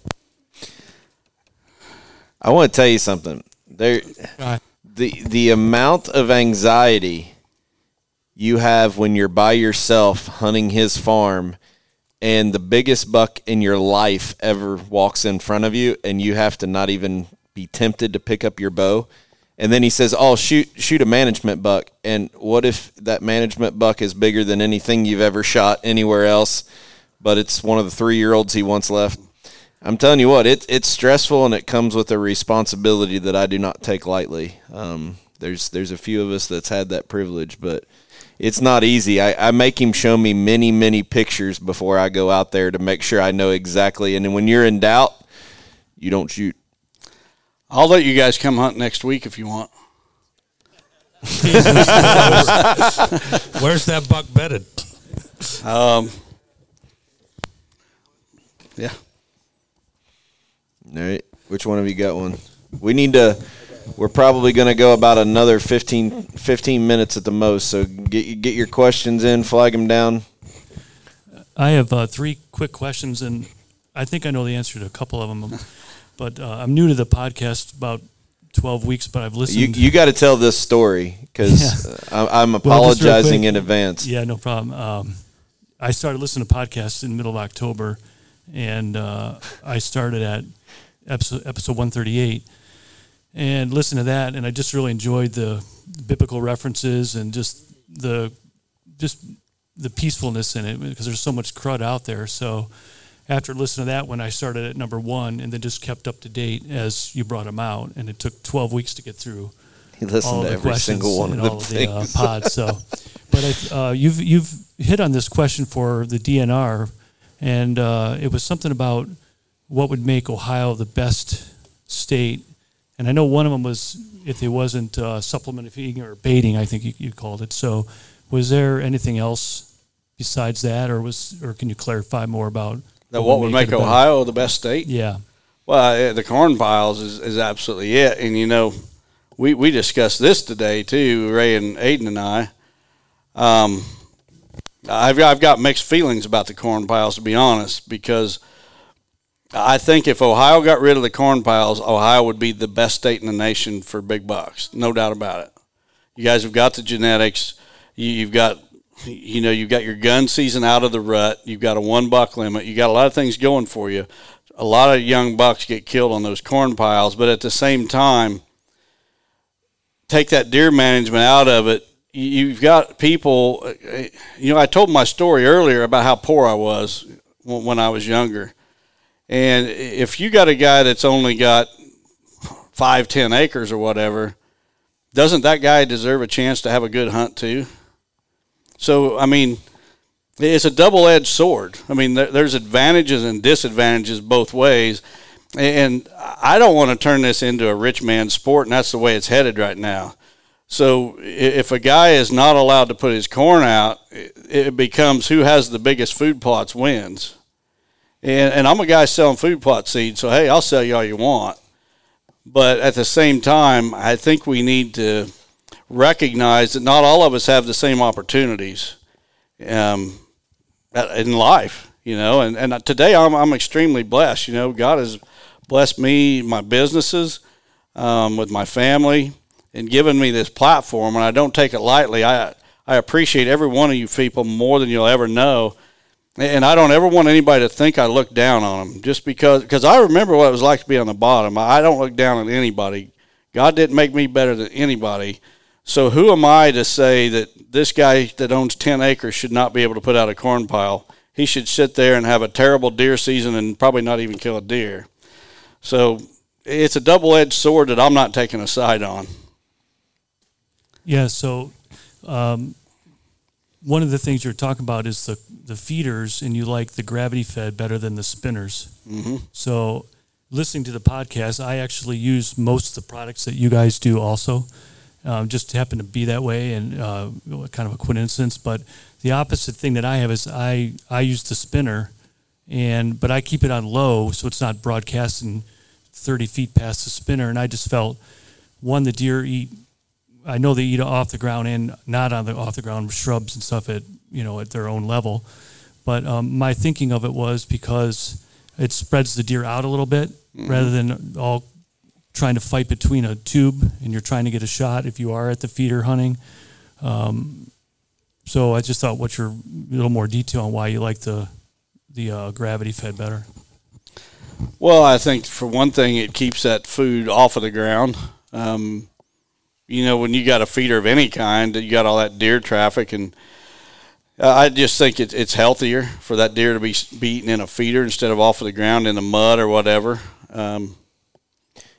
I want to tell you something. There, the the amount of anxiety you have when you're by yourself hunting his farm and the biggest buck in your life ever walks in front of you and you have to not even be tempted to pick up your bow. And then he says, oh, shoot shoot a management buck. And what if that management buck is bigger than anything you've ever shot anywhere else, but it's one of the three-year-olds he once left? I'm telling you what, it, it's stressful and it comes with a responsibility that I do not take lightly. Um, There's there's a few of us that's had that privilege, but it's not easy. I, I make him show me many, many pictures before I go out there to make sure I know exactly. And then when you're in doubt, you don't shoot. I'll let you guys come hunt next week if you want. Where's that buck bedded? Um, yeah. All right. Which one of you got one? We need to – we're probably going to go about another fifteen, fifteen minutes at the most, so get get your questions in, flag them down. I have uh, three quick questions, and I think I know the answer to a couple of them. But uh, I'm new to the podcast, about twelve weeks, but I've listened. You you got to tell this story because yeah. I'm apologizing well, in advance. Yeah, no problem. Um, I started listening to podcasts in the middle of October, and uh, I started at episode, episode one thirty-eight and listened to that, and I just really enjoyed the biblical references and just the just the peacefulness in it because there's so much crud out there. So after listening to that, when I started at number one and then just kept up to date as you brought them out, and it took twelve weeks to get through. He listened all to the every questions single one and of the all things. Of the, uh, pods. So, but I, uh, you've you've hit on this question for the D N R, and uh, it was something about what would make Ohio the best state. And I know one of them was if it wasn't uh, supplement feeding or baiting, I think you, you called it. So, was there anything else besides that, or was or can you clarify more about that? What, what would make, make Ohio the best state? Yeah. Well, the corn piles is, is absolutely it. And, you know, we, we discussed this today, too, Ray and Aiden and I. Um, I've, I've got mixed feelings about the corn piles, to be honest, because I think if Ohio got rid of the corn piles, Ohio would be the best state in the nation for big bucks. No doubt about it. You guys have got the genetics. You, you've got, you know, you've got your gun season out of the rut. You've got a one buck limit. You got a lot of things going for you. A lot of young bucks get killed on those corn piles, but at the same time, take that deer management out of it. You've got people, you know, I told my story earlier about how poor I was when I was younger. And if you got a guy that's only got five, ten acres or whatever, doesn't that guy deserve a chance to have a good hunt too? So, I mean, it's a double-edged sword. I mean, there's advantages and disadvantages both ways. And I don't want to turn this into a rich man's sport, and that's the way it's headed right now. So if a guy is not allowed to put his corn out, it becomes who has the biggest food plots wins. And, and I'm a guy selling food plot seed, so, hey, I'll sell you all you want. But at the same time, I think we need to recognize that not all of us have the same opportunities um, in life, you know. And, and today I'm, I'm extremely blessed. You know, God has blessed me, my businesses, um, with my family, and given me this platform, and I don't take it lightly. I I appreciate every one of you people more than you'll ever know. And I don't ever want anybody to think I look down on them just because, because I remember what it was like to be on the bottom. I don't look down on anybody. God didn't make me better than anybody. So who am I to say that this guy that owns ten acres should not be able to put out a corn pile? He should sit there and have a terrible deer season and probably not even kill a deer. So it's a double-edged sword that I'm not taking a side on. Yeah, so um, one of the things you're talking about is the, the feeders, and you like the gravity fed better than the spinners. Mm-hmm. So listening to the podcast, I actually use most of the products that you guys do also. Um, just happened to be that way, and uh, kind of a coincidence. But the opposite thing that I have is I, I use the spinner, and but I keep it on low so it's not broadcasting thirty feet past the spinner. And I just felt, one, the deer eat, I know they eat off the ground and not on the off the ground shrubs and stuff at, you know, at their own level. But um, my thinking of it was because it spreads the deer out a little bit, mm-hmm. rather than all trying to fight between a tube and you're trying to get a shot if you are at the feeder hunting. Um, so I just thought, what's your a little more detail on why you like the the uh, gravity fed better? Well, I think for one thing, it keeps that food off of the ground. Um, you know, when you got a feeder of any kind, you got all that deer traffic, and uh, I just think it's it's healthier for that deer to be, be eaten in a feeder instead of off of the ground in the mud or whatever. Um,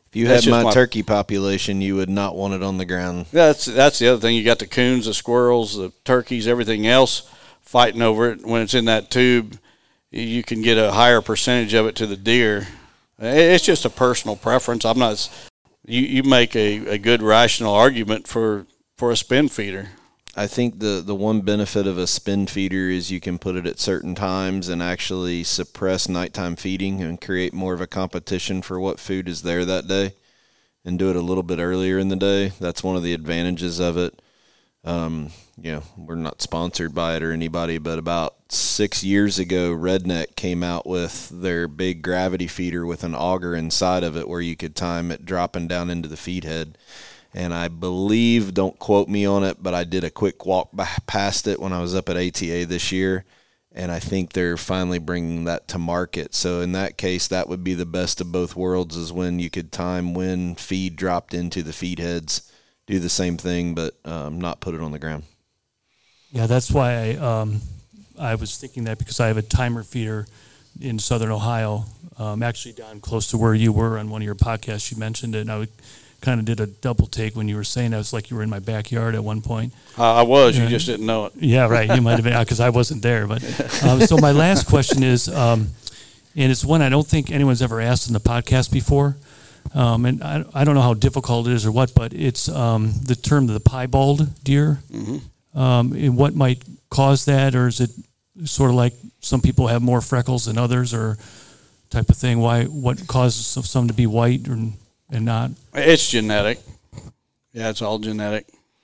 If you That's had just my, my turkey population, you would not want it on the ground. That's that's the other thing. You got the coons, the squirrels, the turkeys, everything else fighting over it. When it's in that tube, you can get a higher percentage of it to the deer. It's just a personal preference. I'm not. You you make a, a good rational argument for for a spin feeder. I think the, the one benefit of a spin feeder is you can put it at certain times and actually suppress nighttime feeding and create more of a competition for what food is there that day and do it a little bit earlier in the day. That's one of the advantages of it. Um, you know, we're not sponsored by it or anybody, but about six years ago, Redneck came out with their big gravity feeder with an auger inside of it where you could time it dropping down into the feed head. And I believe, don't quote me on it, but I did a quick walk past it when I was up at A T A this year, and I think they're finally bringing that to market. So in that case, that would be the best of both worlds, is when you could time when feed dropped into the feed heads, do the same thing, but um, not put it on the ground. Yeah, that's why I, um, I was thinking that, because I have a timer feeder in southern Ohio, um, actually down close to where you were on one of your podcasts. You mentioned it, and I would kind of did a double take when you were saying that. It was like you were in my backyard at one point. Uh, I was. Yeah. You just didn't know it. Yeah, right. You might have been, because I wasn't there. But um, so my last question is, um, and it's one I don't think anyone's ever asked in the podcast before, um, and I, I don't know how difficult it is or what, but it's um, the term the piebald deer. Mm-hmm. Um, and what might cause that, or is it sort of like some people have more freckles than others, or type of thing? Why? What causes some to be white or and not? It's genetic. Yeah, it's all genetic.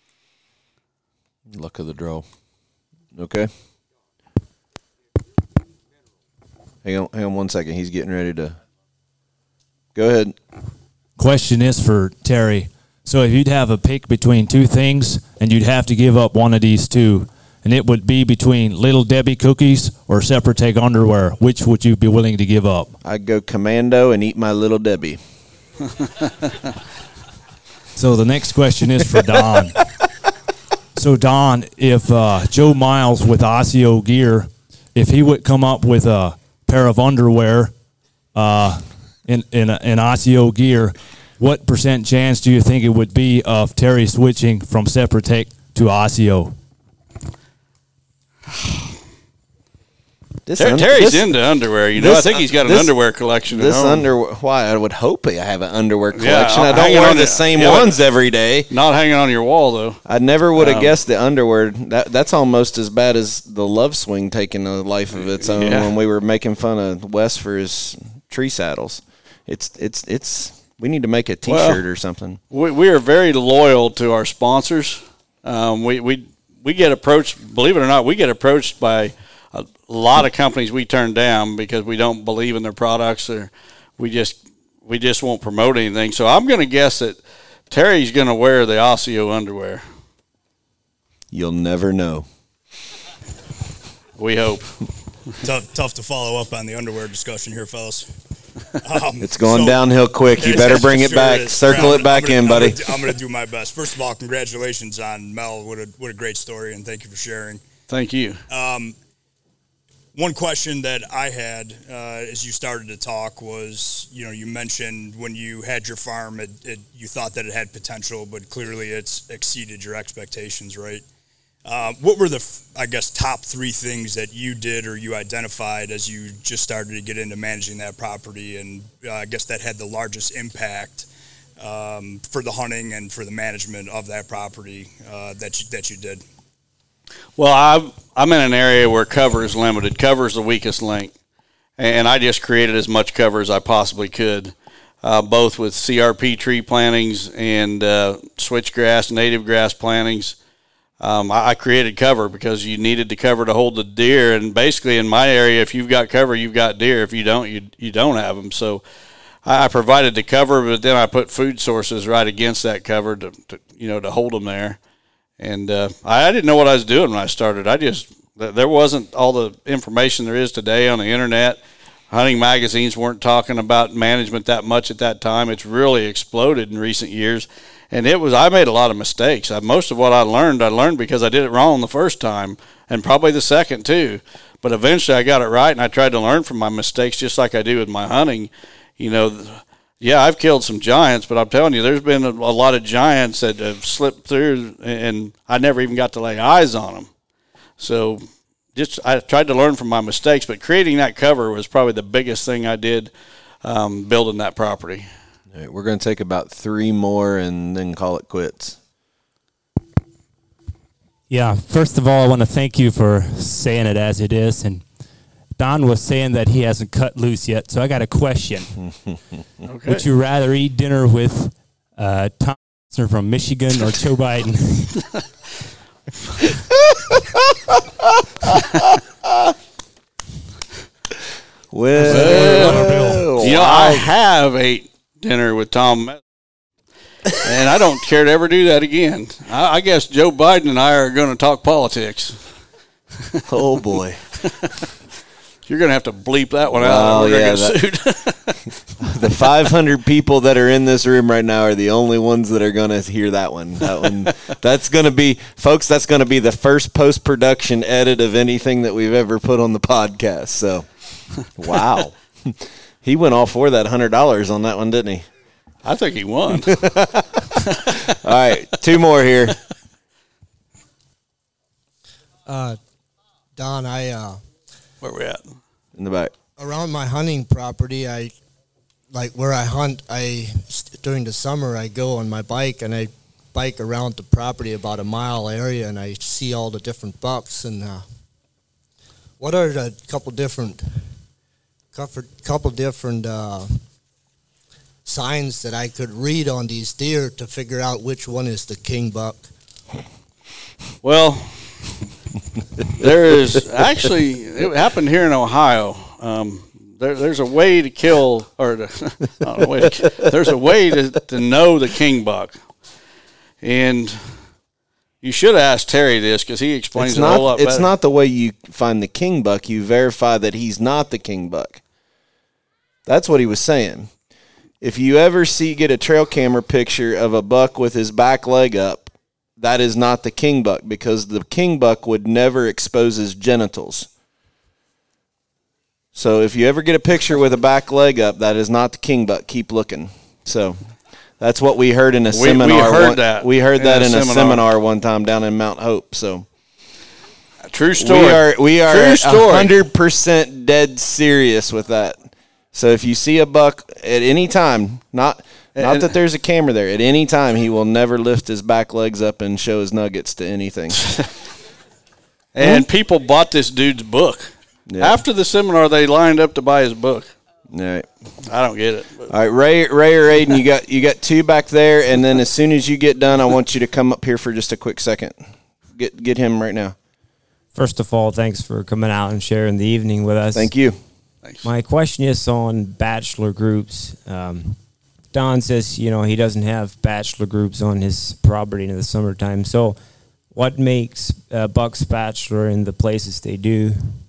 Luck of the draw. Okay. Hang on, hang on one second. He's getting ready to. Go ahead. Question is for Terry. So if you'd have a pick between two things, and you'd have to give up one of these two, and it would be between Little Debbie cookies or Separate Take underwear, which would you be willing to give up? I'd go commando and eat my Little Debbie. So the next question is for Don. So Don, if uh, Joe Miles with Osseo Gear, if he would come up with a pair of underwear uh, in in, in Osseo Gear, what percent chance do you think it would be of Terry switching from Separate Take to Osseo? This Ter- un- Terry's this- into underwear. You know, I this- think he's got an this- underwear collection at This home. underwear. Why? I would hope I have an underwear Yeah, collection. I don't hanging wear on the your- same yeah, but ones every day. Not hanging on your wall, though. I never would have Um, guessed the underwear. That that's almost as bad as the Love Swing taking a life of its own Yeah. when we were making fun of Wes for his tree saddles. It's it's it's. We need to make a T-shirt Well, or something. We, we are very loyal to our sponsors. Um, we, we we get approached, believe it or not, we get approached by a lot of companies we turn down because we don't believe in their products, or we just we just won't promote anything. So I'm going to guess that Terry's going to wear the Osseo underwear. You'll never know. We hope. tough, tough to follow up on the underwear discussion here, fellas. Um, It's going so- downhill quick. You better bring it Sure back. is. Circle I'm it back gonna- in, I'm buddy. gonna do- I'm going to do my best. First of all, congratulations on Mel. What a what a great story, and thank you for sharing. Thank you. Um, one question that I had uh, as you started to talk was, you know, you mentioned when you had your farm, it, it, you thought that it had potential, but clearly it's exceeded your expectations, right? Uh, what were the, f- I guess, top three things that you did or you identified as you just started to get into managing that property, and uh, I guess that had the largest impact um, for the hunting and for the management of that property uh, that you, that you did? Well, I'm, I'm in an area where cover is limited. Cover is the weakest link. And I just created as much cover as I possibly could, uh, both with C R P tree plantings and uh, switchgrass, native grass plantings. Um, I, I created cover because you needed the cover to hold the deer. And basically in my area, if you've got cover, you've got deer. If you don't, you, you don't have them. So I, I provided the cover, but then I put food sources right against that cover to, to you know, to hold them there. And uh, I didn't know what I was doing when I started. I just, there wasn't all the information there is today on the internet. Hunting magazines weren't talking about management that much at that time. It's really exploded in recent years. And it was, I made a lot of mistakes. I, most of what I learned, I learned because I did it wrong the first time, and probably the second too. But eventually I got it right, and I tried to learn from my mistakes just like I do with my hunting. You know, yeah, I've killed some giants, but I'm telling you, there's been a, a lot of giants that have slipped through, and I never even got to lay eyes on them. So just I tried to learn from my mistakes, but creating that cover was probably the biggest thing I did um, building that property. All right, we're going to take about three more and then call it quits. Yeah, first of all, I want to thank you for saying it as it is. And Don was saying that he hasn't cut loose yet, so I got a question. Okay. Would you rather eat dinner with uh, Tom Metzger from Michigan or Joe Biden? Well, you know, I have ate dinner with Tom Metzger, and I don't care to ever do that again. I, I guess Joe Biden and I are going to talk politics. Oh, boy. You're going to have to bleep that one out. Well, We're yeah, going to get that- sued. The five hundred people that are in this room right now are the only ones that are going to hear that one. That one, that's going to be, folks, that's going to be the first post-production edit of anything that we've ever put on the podcast. So, wow. He went all for that one hundred dollars on that one, didn't he? I think he won. All right, two more here. Uh, Don, I uh, where we at? In the back. Around my hunting property, I like where I hunt. I during the summer I go on my bike and I bike around the property about a mile area and I see all the different bucks. And uh, what are the couple different couple couple different uh, signs that I could read on these deer to figure out which one is the king buck? Well, there is actually, it happened here in Ohio. Um, there, there's a way to kill, or to, not a way to kill, there's a way to, to know the king buck. And you should ask Terry this because he explains It's it not, a whole lot it's better. not the way you find the king buck. You verify that he's not the king buck. That's what he was saying. If you ever see, get a trail camera picture of a buck with his back leg up, that is not the king buck because the king buck would never expose his genitals. So if you ever get a picture with a back leg up, that is not the king buck. Keep looking. So that's what we heard in a We- we seminar. heard one, that We heard in that a in a seminar. seminar one time down in Mount Hope. So True story. We are we True are story. hundred percent dead serious with that. So if you see a buck at any time, not not And- that there's a camera there, at any time he will never lift his back legs up and show his nuggets to anything. And people bought this dude's book. Yeah. After the seminar, they lined up to buy his book. All right. I don't get it. All right, Ray, Ray or Aiden, you got you got two back there, and then as soon as you get done, I want you to come up here for just a quick second. Get get him right now. First of all, thanks for coming out and sharing the evening with us. Thank you. Thanks. My question is on bachelor groups. Um, Don says, you know, he doesn't have bachelor groups on his property in the summertime. So what makes uh, bucks bachelor in the places they do?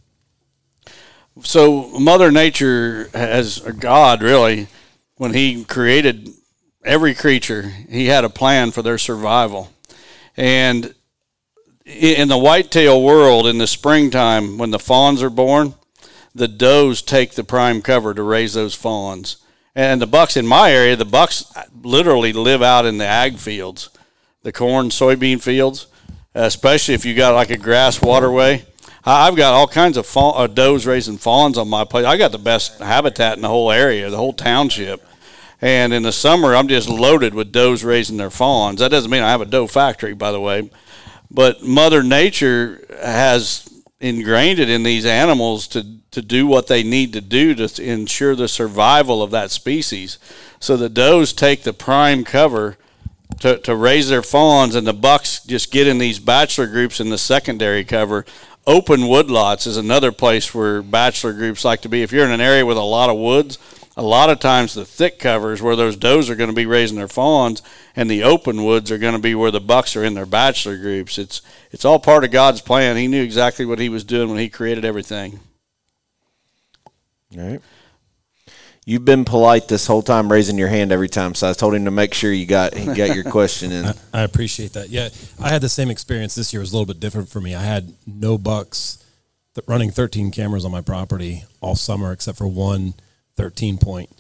So Mother Nature has, or God really, when he created every creature, he had a plan for their survival. And in the whitetail world, in the springtime, when the fawns are born, the does take the prime cover to raise those fawns. And the bucks in my area, the bucks literally live out in the ag fields, the corn, soybean fields, especially if you got like a grass waterway. I've got all kinds of fawn, uh, does raising fawns on my place. I got the best habitat in the whole area, the whole township. And in the summer, I'm just loaded with does raising their fawns. That doesn't mean I have a doe factory, by the way. But Mother Nature has ingrained it in these animals to, to do what they need to do to ensure the survival of that species. So the does take the prime cover to, to raise their fawns, and the bucks just get in these bachelor groups in the secondary cover. Open woodlots is another place where bachelor groups like to be. If you're in an area with a lot of woods, a lot of times the thick covers where those does are going to be raising their fawns, and the open woods are going to be where the bucks are in their bachelor groups. It's it's all part of God's plan. He knew exactly what he was doing when he created everything. All right. You've been polite this whole time, raising your hand every time, so I told him to make sure you got he got your question in. I, I appreciate that. Yeah, I had the same experience this year. It was a little bit different for me. I had no bucks th- running thirteen cameras on my property all summer except for one thirteen point.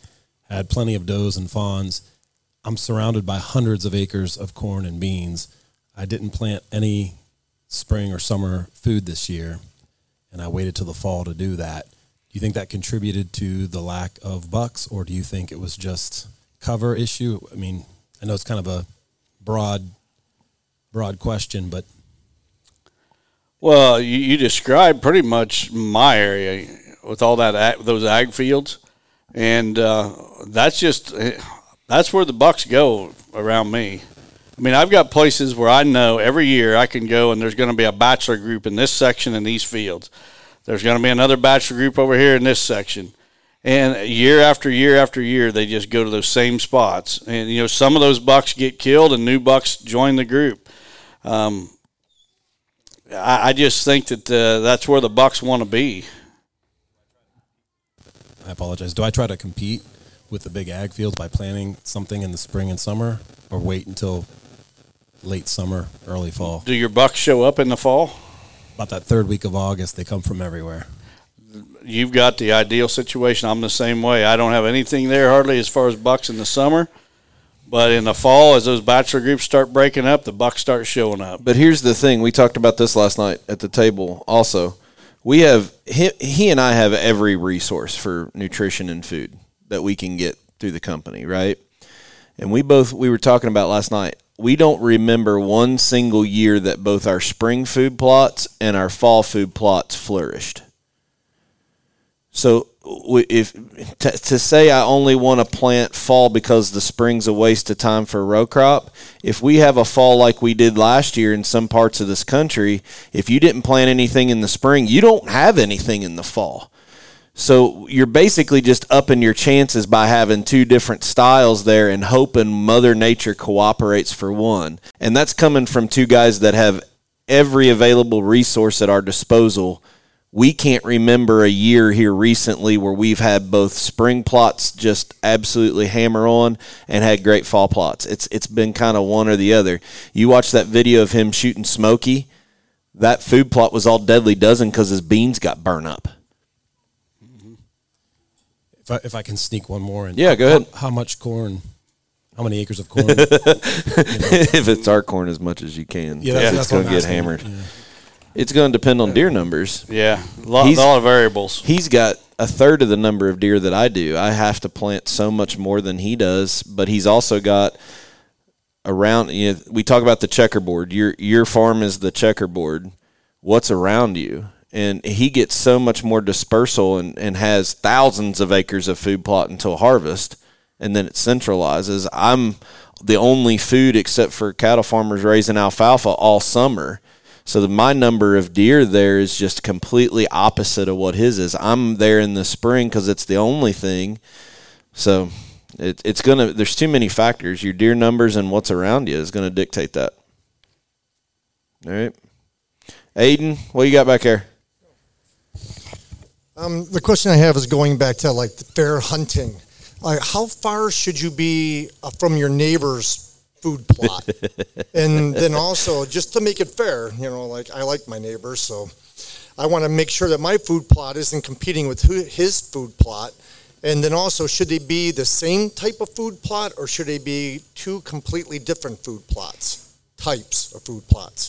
had plenty of does and fawns. I'm surrounded by hundreds of acres of corn and beans. I didn't plant any spring or summer food this year, and I waited till the fall to do that. Do you think that contributed to the lack of bucks, or do you think it was just cover issue? I mean, I know it's kind of a broad, broad question, but well, you, you described pretty much my area with all that ag, those ag fields, and uh, that's just that's where the bucks go around me. I mean, I've got places where I know every year I can go and there's going to be a bachelor group in this section in these fields. There's going to be another bachelor group over here in this section. And year after year after year, they just go to those same spots. And, you know, some of those bucks get killed and new bucks join the group. Um, I, I just think that uh, that's where the bucks want to be. I apologize. Do I try to compete with the big ag fields by planting something in the spring and summer, or wait until late summer, early fall? Do your bucks show up in the fall? About that third week of August, they come from everywhere. You've got the ideal situation. I'm the same way. I don't have anything there hardly as far as bucks in the summer. But in the fall, as those bachelor groups start breaking up, the bucks start showing up. But here's the thing. We talked about this last night at the table also. We have he, he and I have every resource for nutrition and food that we can get through the company, right? And we both, we were talking about last night, we don't remember one single year that both our spring food plots and our fall food plots flourished. So if to, to say I only want to plant fall because the spring's a waste of time for a row crop, if we have a fall like we did last year in some parts of this country, if you didn't plant anything in the spring, you don't have anything in the fall. So you're basically just upping your chances by having two different styles there and hoping Mother Nature cooperates for one. And that's coming from two guys that have every available resource at our disposal. We can't remember a year here recently where we've had both spring plots just absolutely hammer on and had great fall plots. It's it's been kind of one or the other. You watch that video of him shooting Smokey, that food plot was all deadly dozen because his beans got burned up. If I, if I can sneak one more in. Yeah, go ahead. How, how much corn, how many acres of corn? you know? If it's our corn, as much as you can. Yeah, that's, it's that's going to get asking. hammered. Yeah. It's going to depend on deer numbers. Yeah, a lot, a lot of variables. He's got a third of the number of deer that I do. I have to plant so much more than he does, but he's also got around, you know, we talk about the checkerboard. Your your farm is the checkerboard. What's around you? And he gets so much more dispersal and, and has thousands of acres of food plot until harvest, and then it centralizes. I'm the only food except for cattle farmers raising alfalfa all summer. So the, my number of deer there is just completely opposite of what his is. I'm there in the spring because it's the only thing. So it, it's going to – there's too many factors. Your deer numbers and what's around you is going to dictate that. All right. Aiden, what you got back there? Um, the question I have is going back to like the fair hunting. Like, how far should you be uh, from your neighbor's food plot? And then also, just to make it fair, you know, like I like my neighbors, so I want to make sure that my food plot isn't competing with who, his food plot. And then also, should they be the same type of food plot, or should they be two completely different food plots, types of food plots?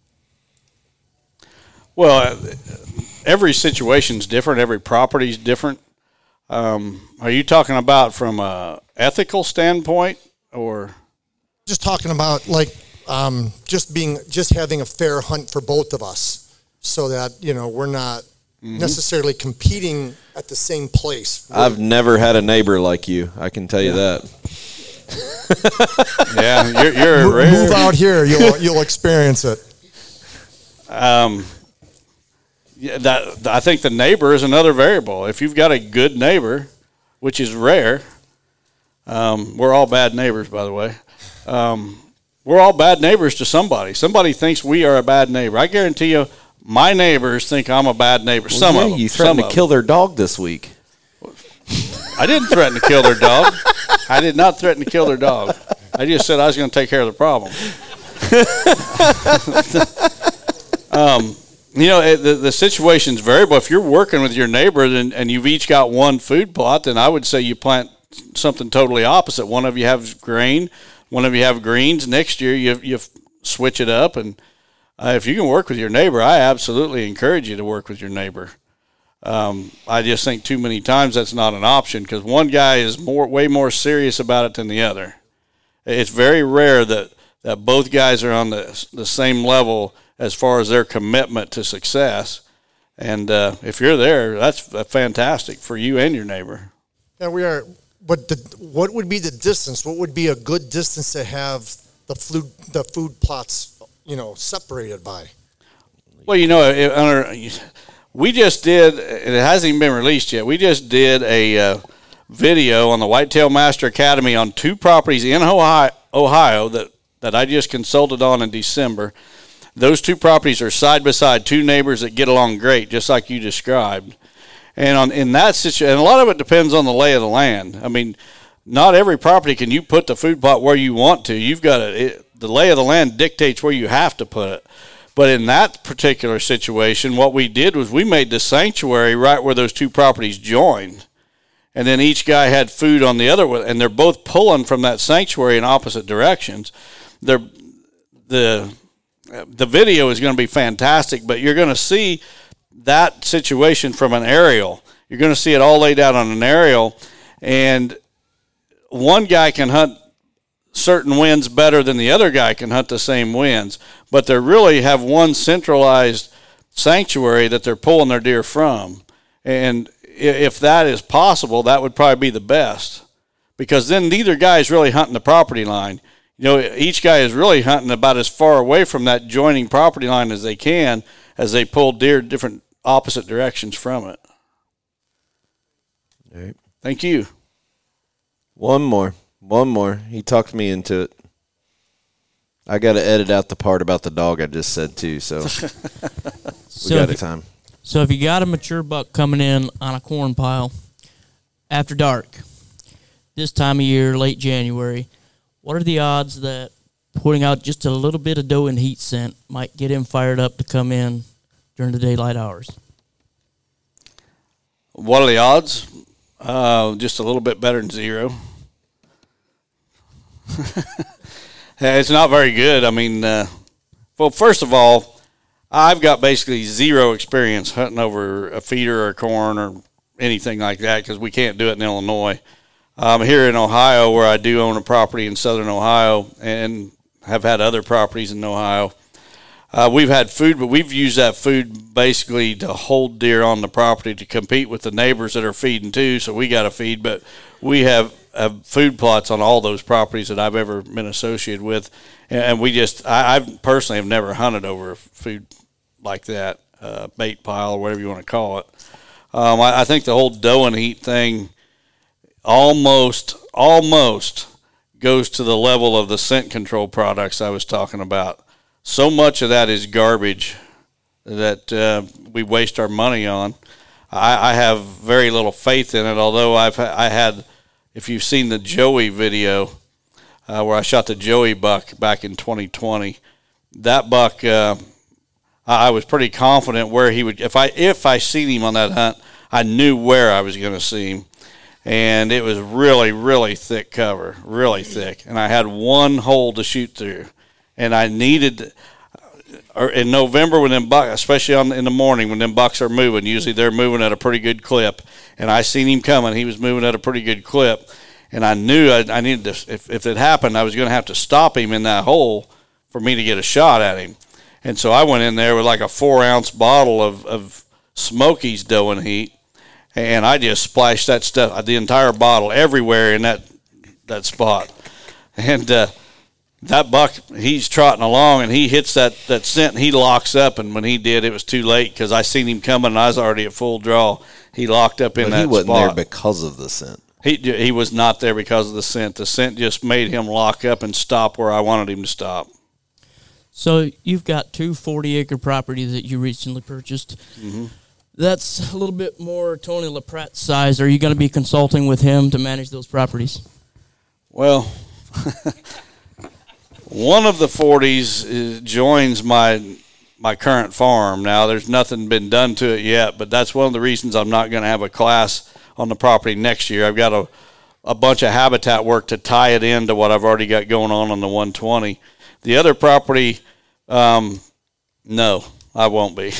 Well, every situation's different. Every property's different. Um, are you talking about from a ethical standpoint, or just talking about like um, just being just having a fair hunt for both of us, so that you know we're not mm-hmm. necessarily competing at the same place. I've never had a neighbor like you. I can tell you yeah. that. Yeah, you're, you're move, rare. move out here. You'll you'll experience it. Um. Yeah, that, I think the neighbor is another variable. If you've got a good neighbor, which is rare, um, we're all bad neighbors, by the way. Um, we're all bad neighbors to somebody. Somebody thinks we are a bad neighbor. I guarantee you, my neighbors think I'm a bad neighbor. Well, some yeah, of them. You threatened some to kill their dog this week. I didn't threaten to kill their dog. I did not threaten to kill their dog. I just said I was going to take care of the problem. um. You know, the, the situation's variable. If you're working with your neighbor and, and you've each got one food plot, then I would say you plant something totally opposite. One of you have grain, one of you have greens. Next year you you switch it up, and uh, if you can work with your neighbor, I absolutely encourage you to work with your neighbor. Um, I just think too many times that's not an option because one guy is more way more serious about it than the other. It's very rare that, that both guys are on the the same level as far as their commitment to success. And uh, if you're there, that's fantastic for you and your neighbor. Yeah, we are. But the, what would be the distance? What would be a good distance to have the food the food plots, you know, separated by? Well, you know, it, under, we just did. It hasn't even been released yet. We just did a uh, video on the Whitetail Master Academy on two properties in Ohio, Ohio that that I just consulted on in December. Those two properties are side by side, two neighbors that get along great, just like you described. And on in that situation, and a lot of it depends on the lay of the land. I mean, not every property can you put the food plot where you want to. You've got to, it, the lay of the land dictates where you have to put it. But in that particular situation, what we did was we made the sanctuary right where those two properties joined. And then each guy had food on the other one, and they're both pulling from that sanctuary in opposite directions. They're, the The video is going to be fantastic, but you're going to see that situation from an aerial. You're going to see it all laid out on an aerial, and one guy can hunt certain winds better than the other guy can hunt the same winds, but they really have one centralized sanctuary that they're pulling their deer from. And if that is possible, that would probably be the best, because then neither guy is really hunting the property line. You know, each guy is really hunting about as far away from that joining property line as they can as they pull deer different opposite directions from it. All right. Thank you. One more. One more. He talked me into it. I got to edit out the part about the dog I just said, too, so we so got if, a time. So if you got a mature buck coming in on a corn pile after dark, this time of year, late January, what are the odds that putting out just a little bit of doe and heat scent might get him fired up to come in during the daylight hours? What are the odds? Uh, just a little bit better than zero. It's not very good. I mean, uh, well, first of all, I've got basically zero experience hunting over a feeder or corn or anything like that because we can't do it in Illinois. I'm here in Ohio, where I do own a property in southern Ohio and have had other properties in Ohio. Uh, we've had food, but we've used that food basically to hold deer on the property to compete with the neighbors that are feeding too, so we got to feed. But we have, have food plots on all those properties that I've ever been associated with, and we just, I, I personally have never hunted over food like that, uh, bait pile or whatever you want to call it. Um, I, I think the whole doe and heat thing almost almost goes to the level of the scent control products I was talking about. So much of that is garbage that uh, we waste our money on. I, I have very little faith in it, although I've I had, if you've seen the Joey video uh, where I shot the Joey buck back in twenty twenty, that buck, uh, I was pretty confident where he would, if I if I seen him on that hunt, I knew where I was going to see him. And it was really, really thick cover, really thick. And I had one hole to shoot through. And I needed, or in November when them bucks, especially on, in the morning when them bucks are moving, usually they're moving at a pretty good clip. And I seen him coming. He was moving at a pretty good clip. And I knew I, I needed to, if, if it happened, I was going to have to stop him in that hole for me to get a shot at him. And so I went in there with like a four-ounce bottle of, of Smokies doe and heat. And I just splashed that stuff, the entire bottle, everywhere in that that spot. And uh, that buck, he's trotting along, and he hits that, that scent, and he locks up. And when he did, it was too late because I seen him coming, and I was already at full draw. He locked up in but that spot. He wasn't spot. there because of the scent. He he was not there because of the scent. The scent just made him lock up and stop where I wanted him to stop. So you've got two forty-acre properties that you recently purchased. Mm-hmm. That's a little bit more Tony LaPrette size. Are you going to be consulting with him to manage those properties? Well, one of the forties is, joins my my current farm. Now, there's nothing been done to it yet, but that's one of the reasons I'm not going to have a class on the property next year. I've got a a bunch of habitat work to tie it into what I've already got going on on the one twenty. The other property, um, no, I won't be.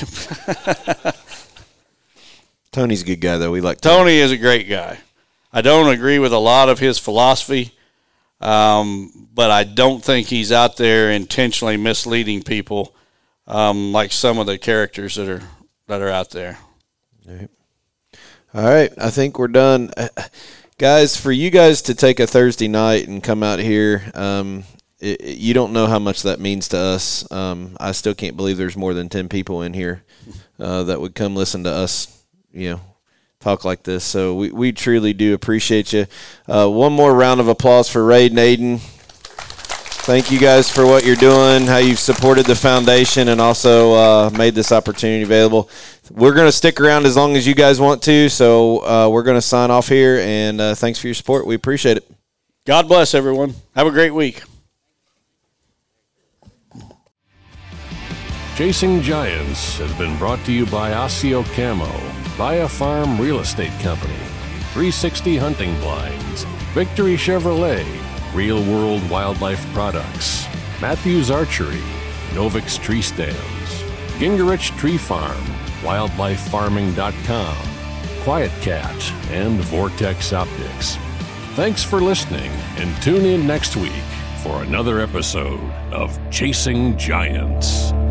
Tony's a good guy, though. We like Tony. Tony is a great guy. I don't agree with a lot of his philosophy, um, but I don't think he's out there intentionally misleading people um, like some of the characters that are that are out there. All right. All right, I think we're done. Uh, guys, for you guys to take a Thursday night and come out here, um, it, it, you don't know how much that means to us. Um, I still can't believe there's more than ten people in here uh, that would come listen to us, you know, talk like this. So we, we truly do appreciate you. Uh, one more round of applause for Ray and Aiden. Thank you guys for what you're doing, how you've supported the foundation, and also uh, made this opportunity available. We're going to stick around as long as you guys want to, so uh, we're going to sign off here, and uh, thanks for your support. We appreciate it. God bless everyone. Have a great week. Chasing Giants has been brought to you by Osseo Camo, Via Farm Real Estate Company, three sixty Hunting Blinds, Victory Chevrolet, Real World Wildlife Products, Matthews Archery, Novix Tree Stands, Gingerich Tree Farm, wildlife farming dot com, Quiet Cat, and Vortex Optics. Thanks for listening, and tune in next week for another episode of Chasing Giants.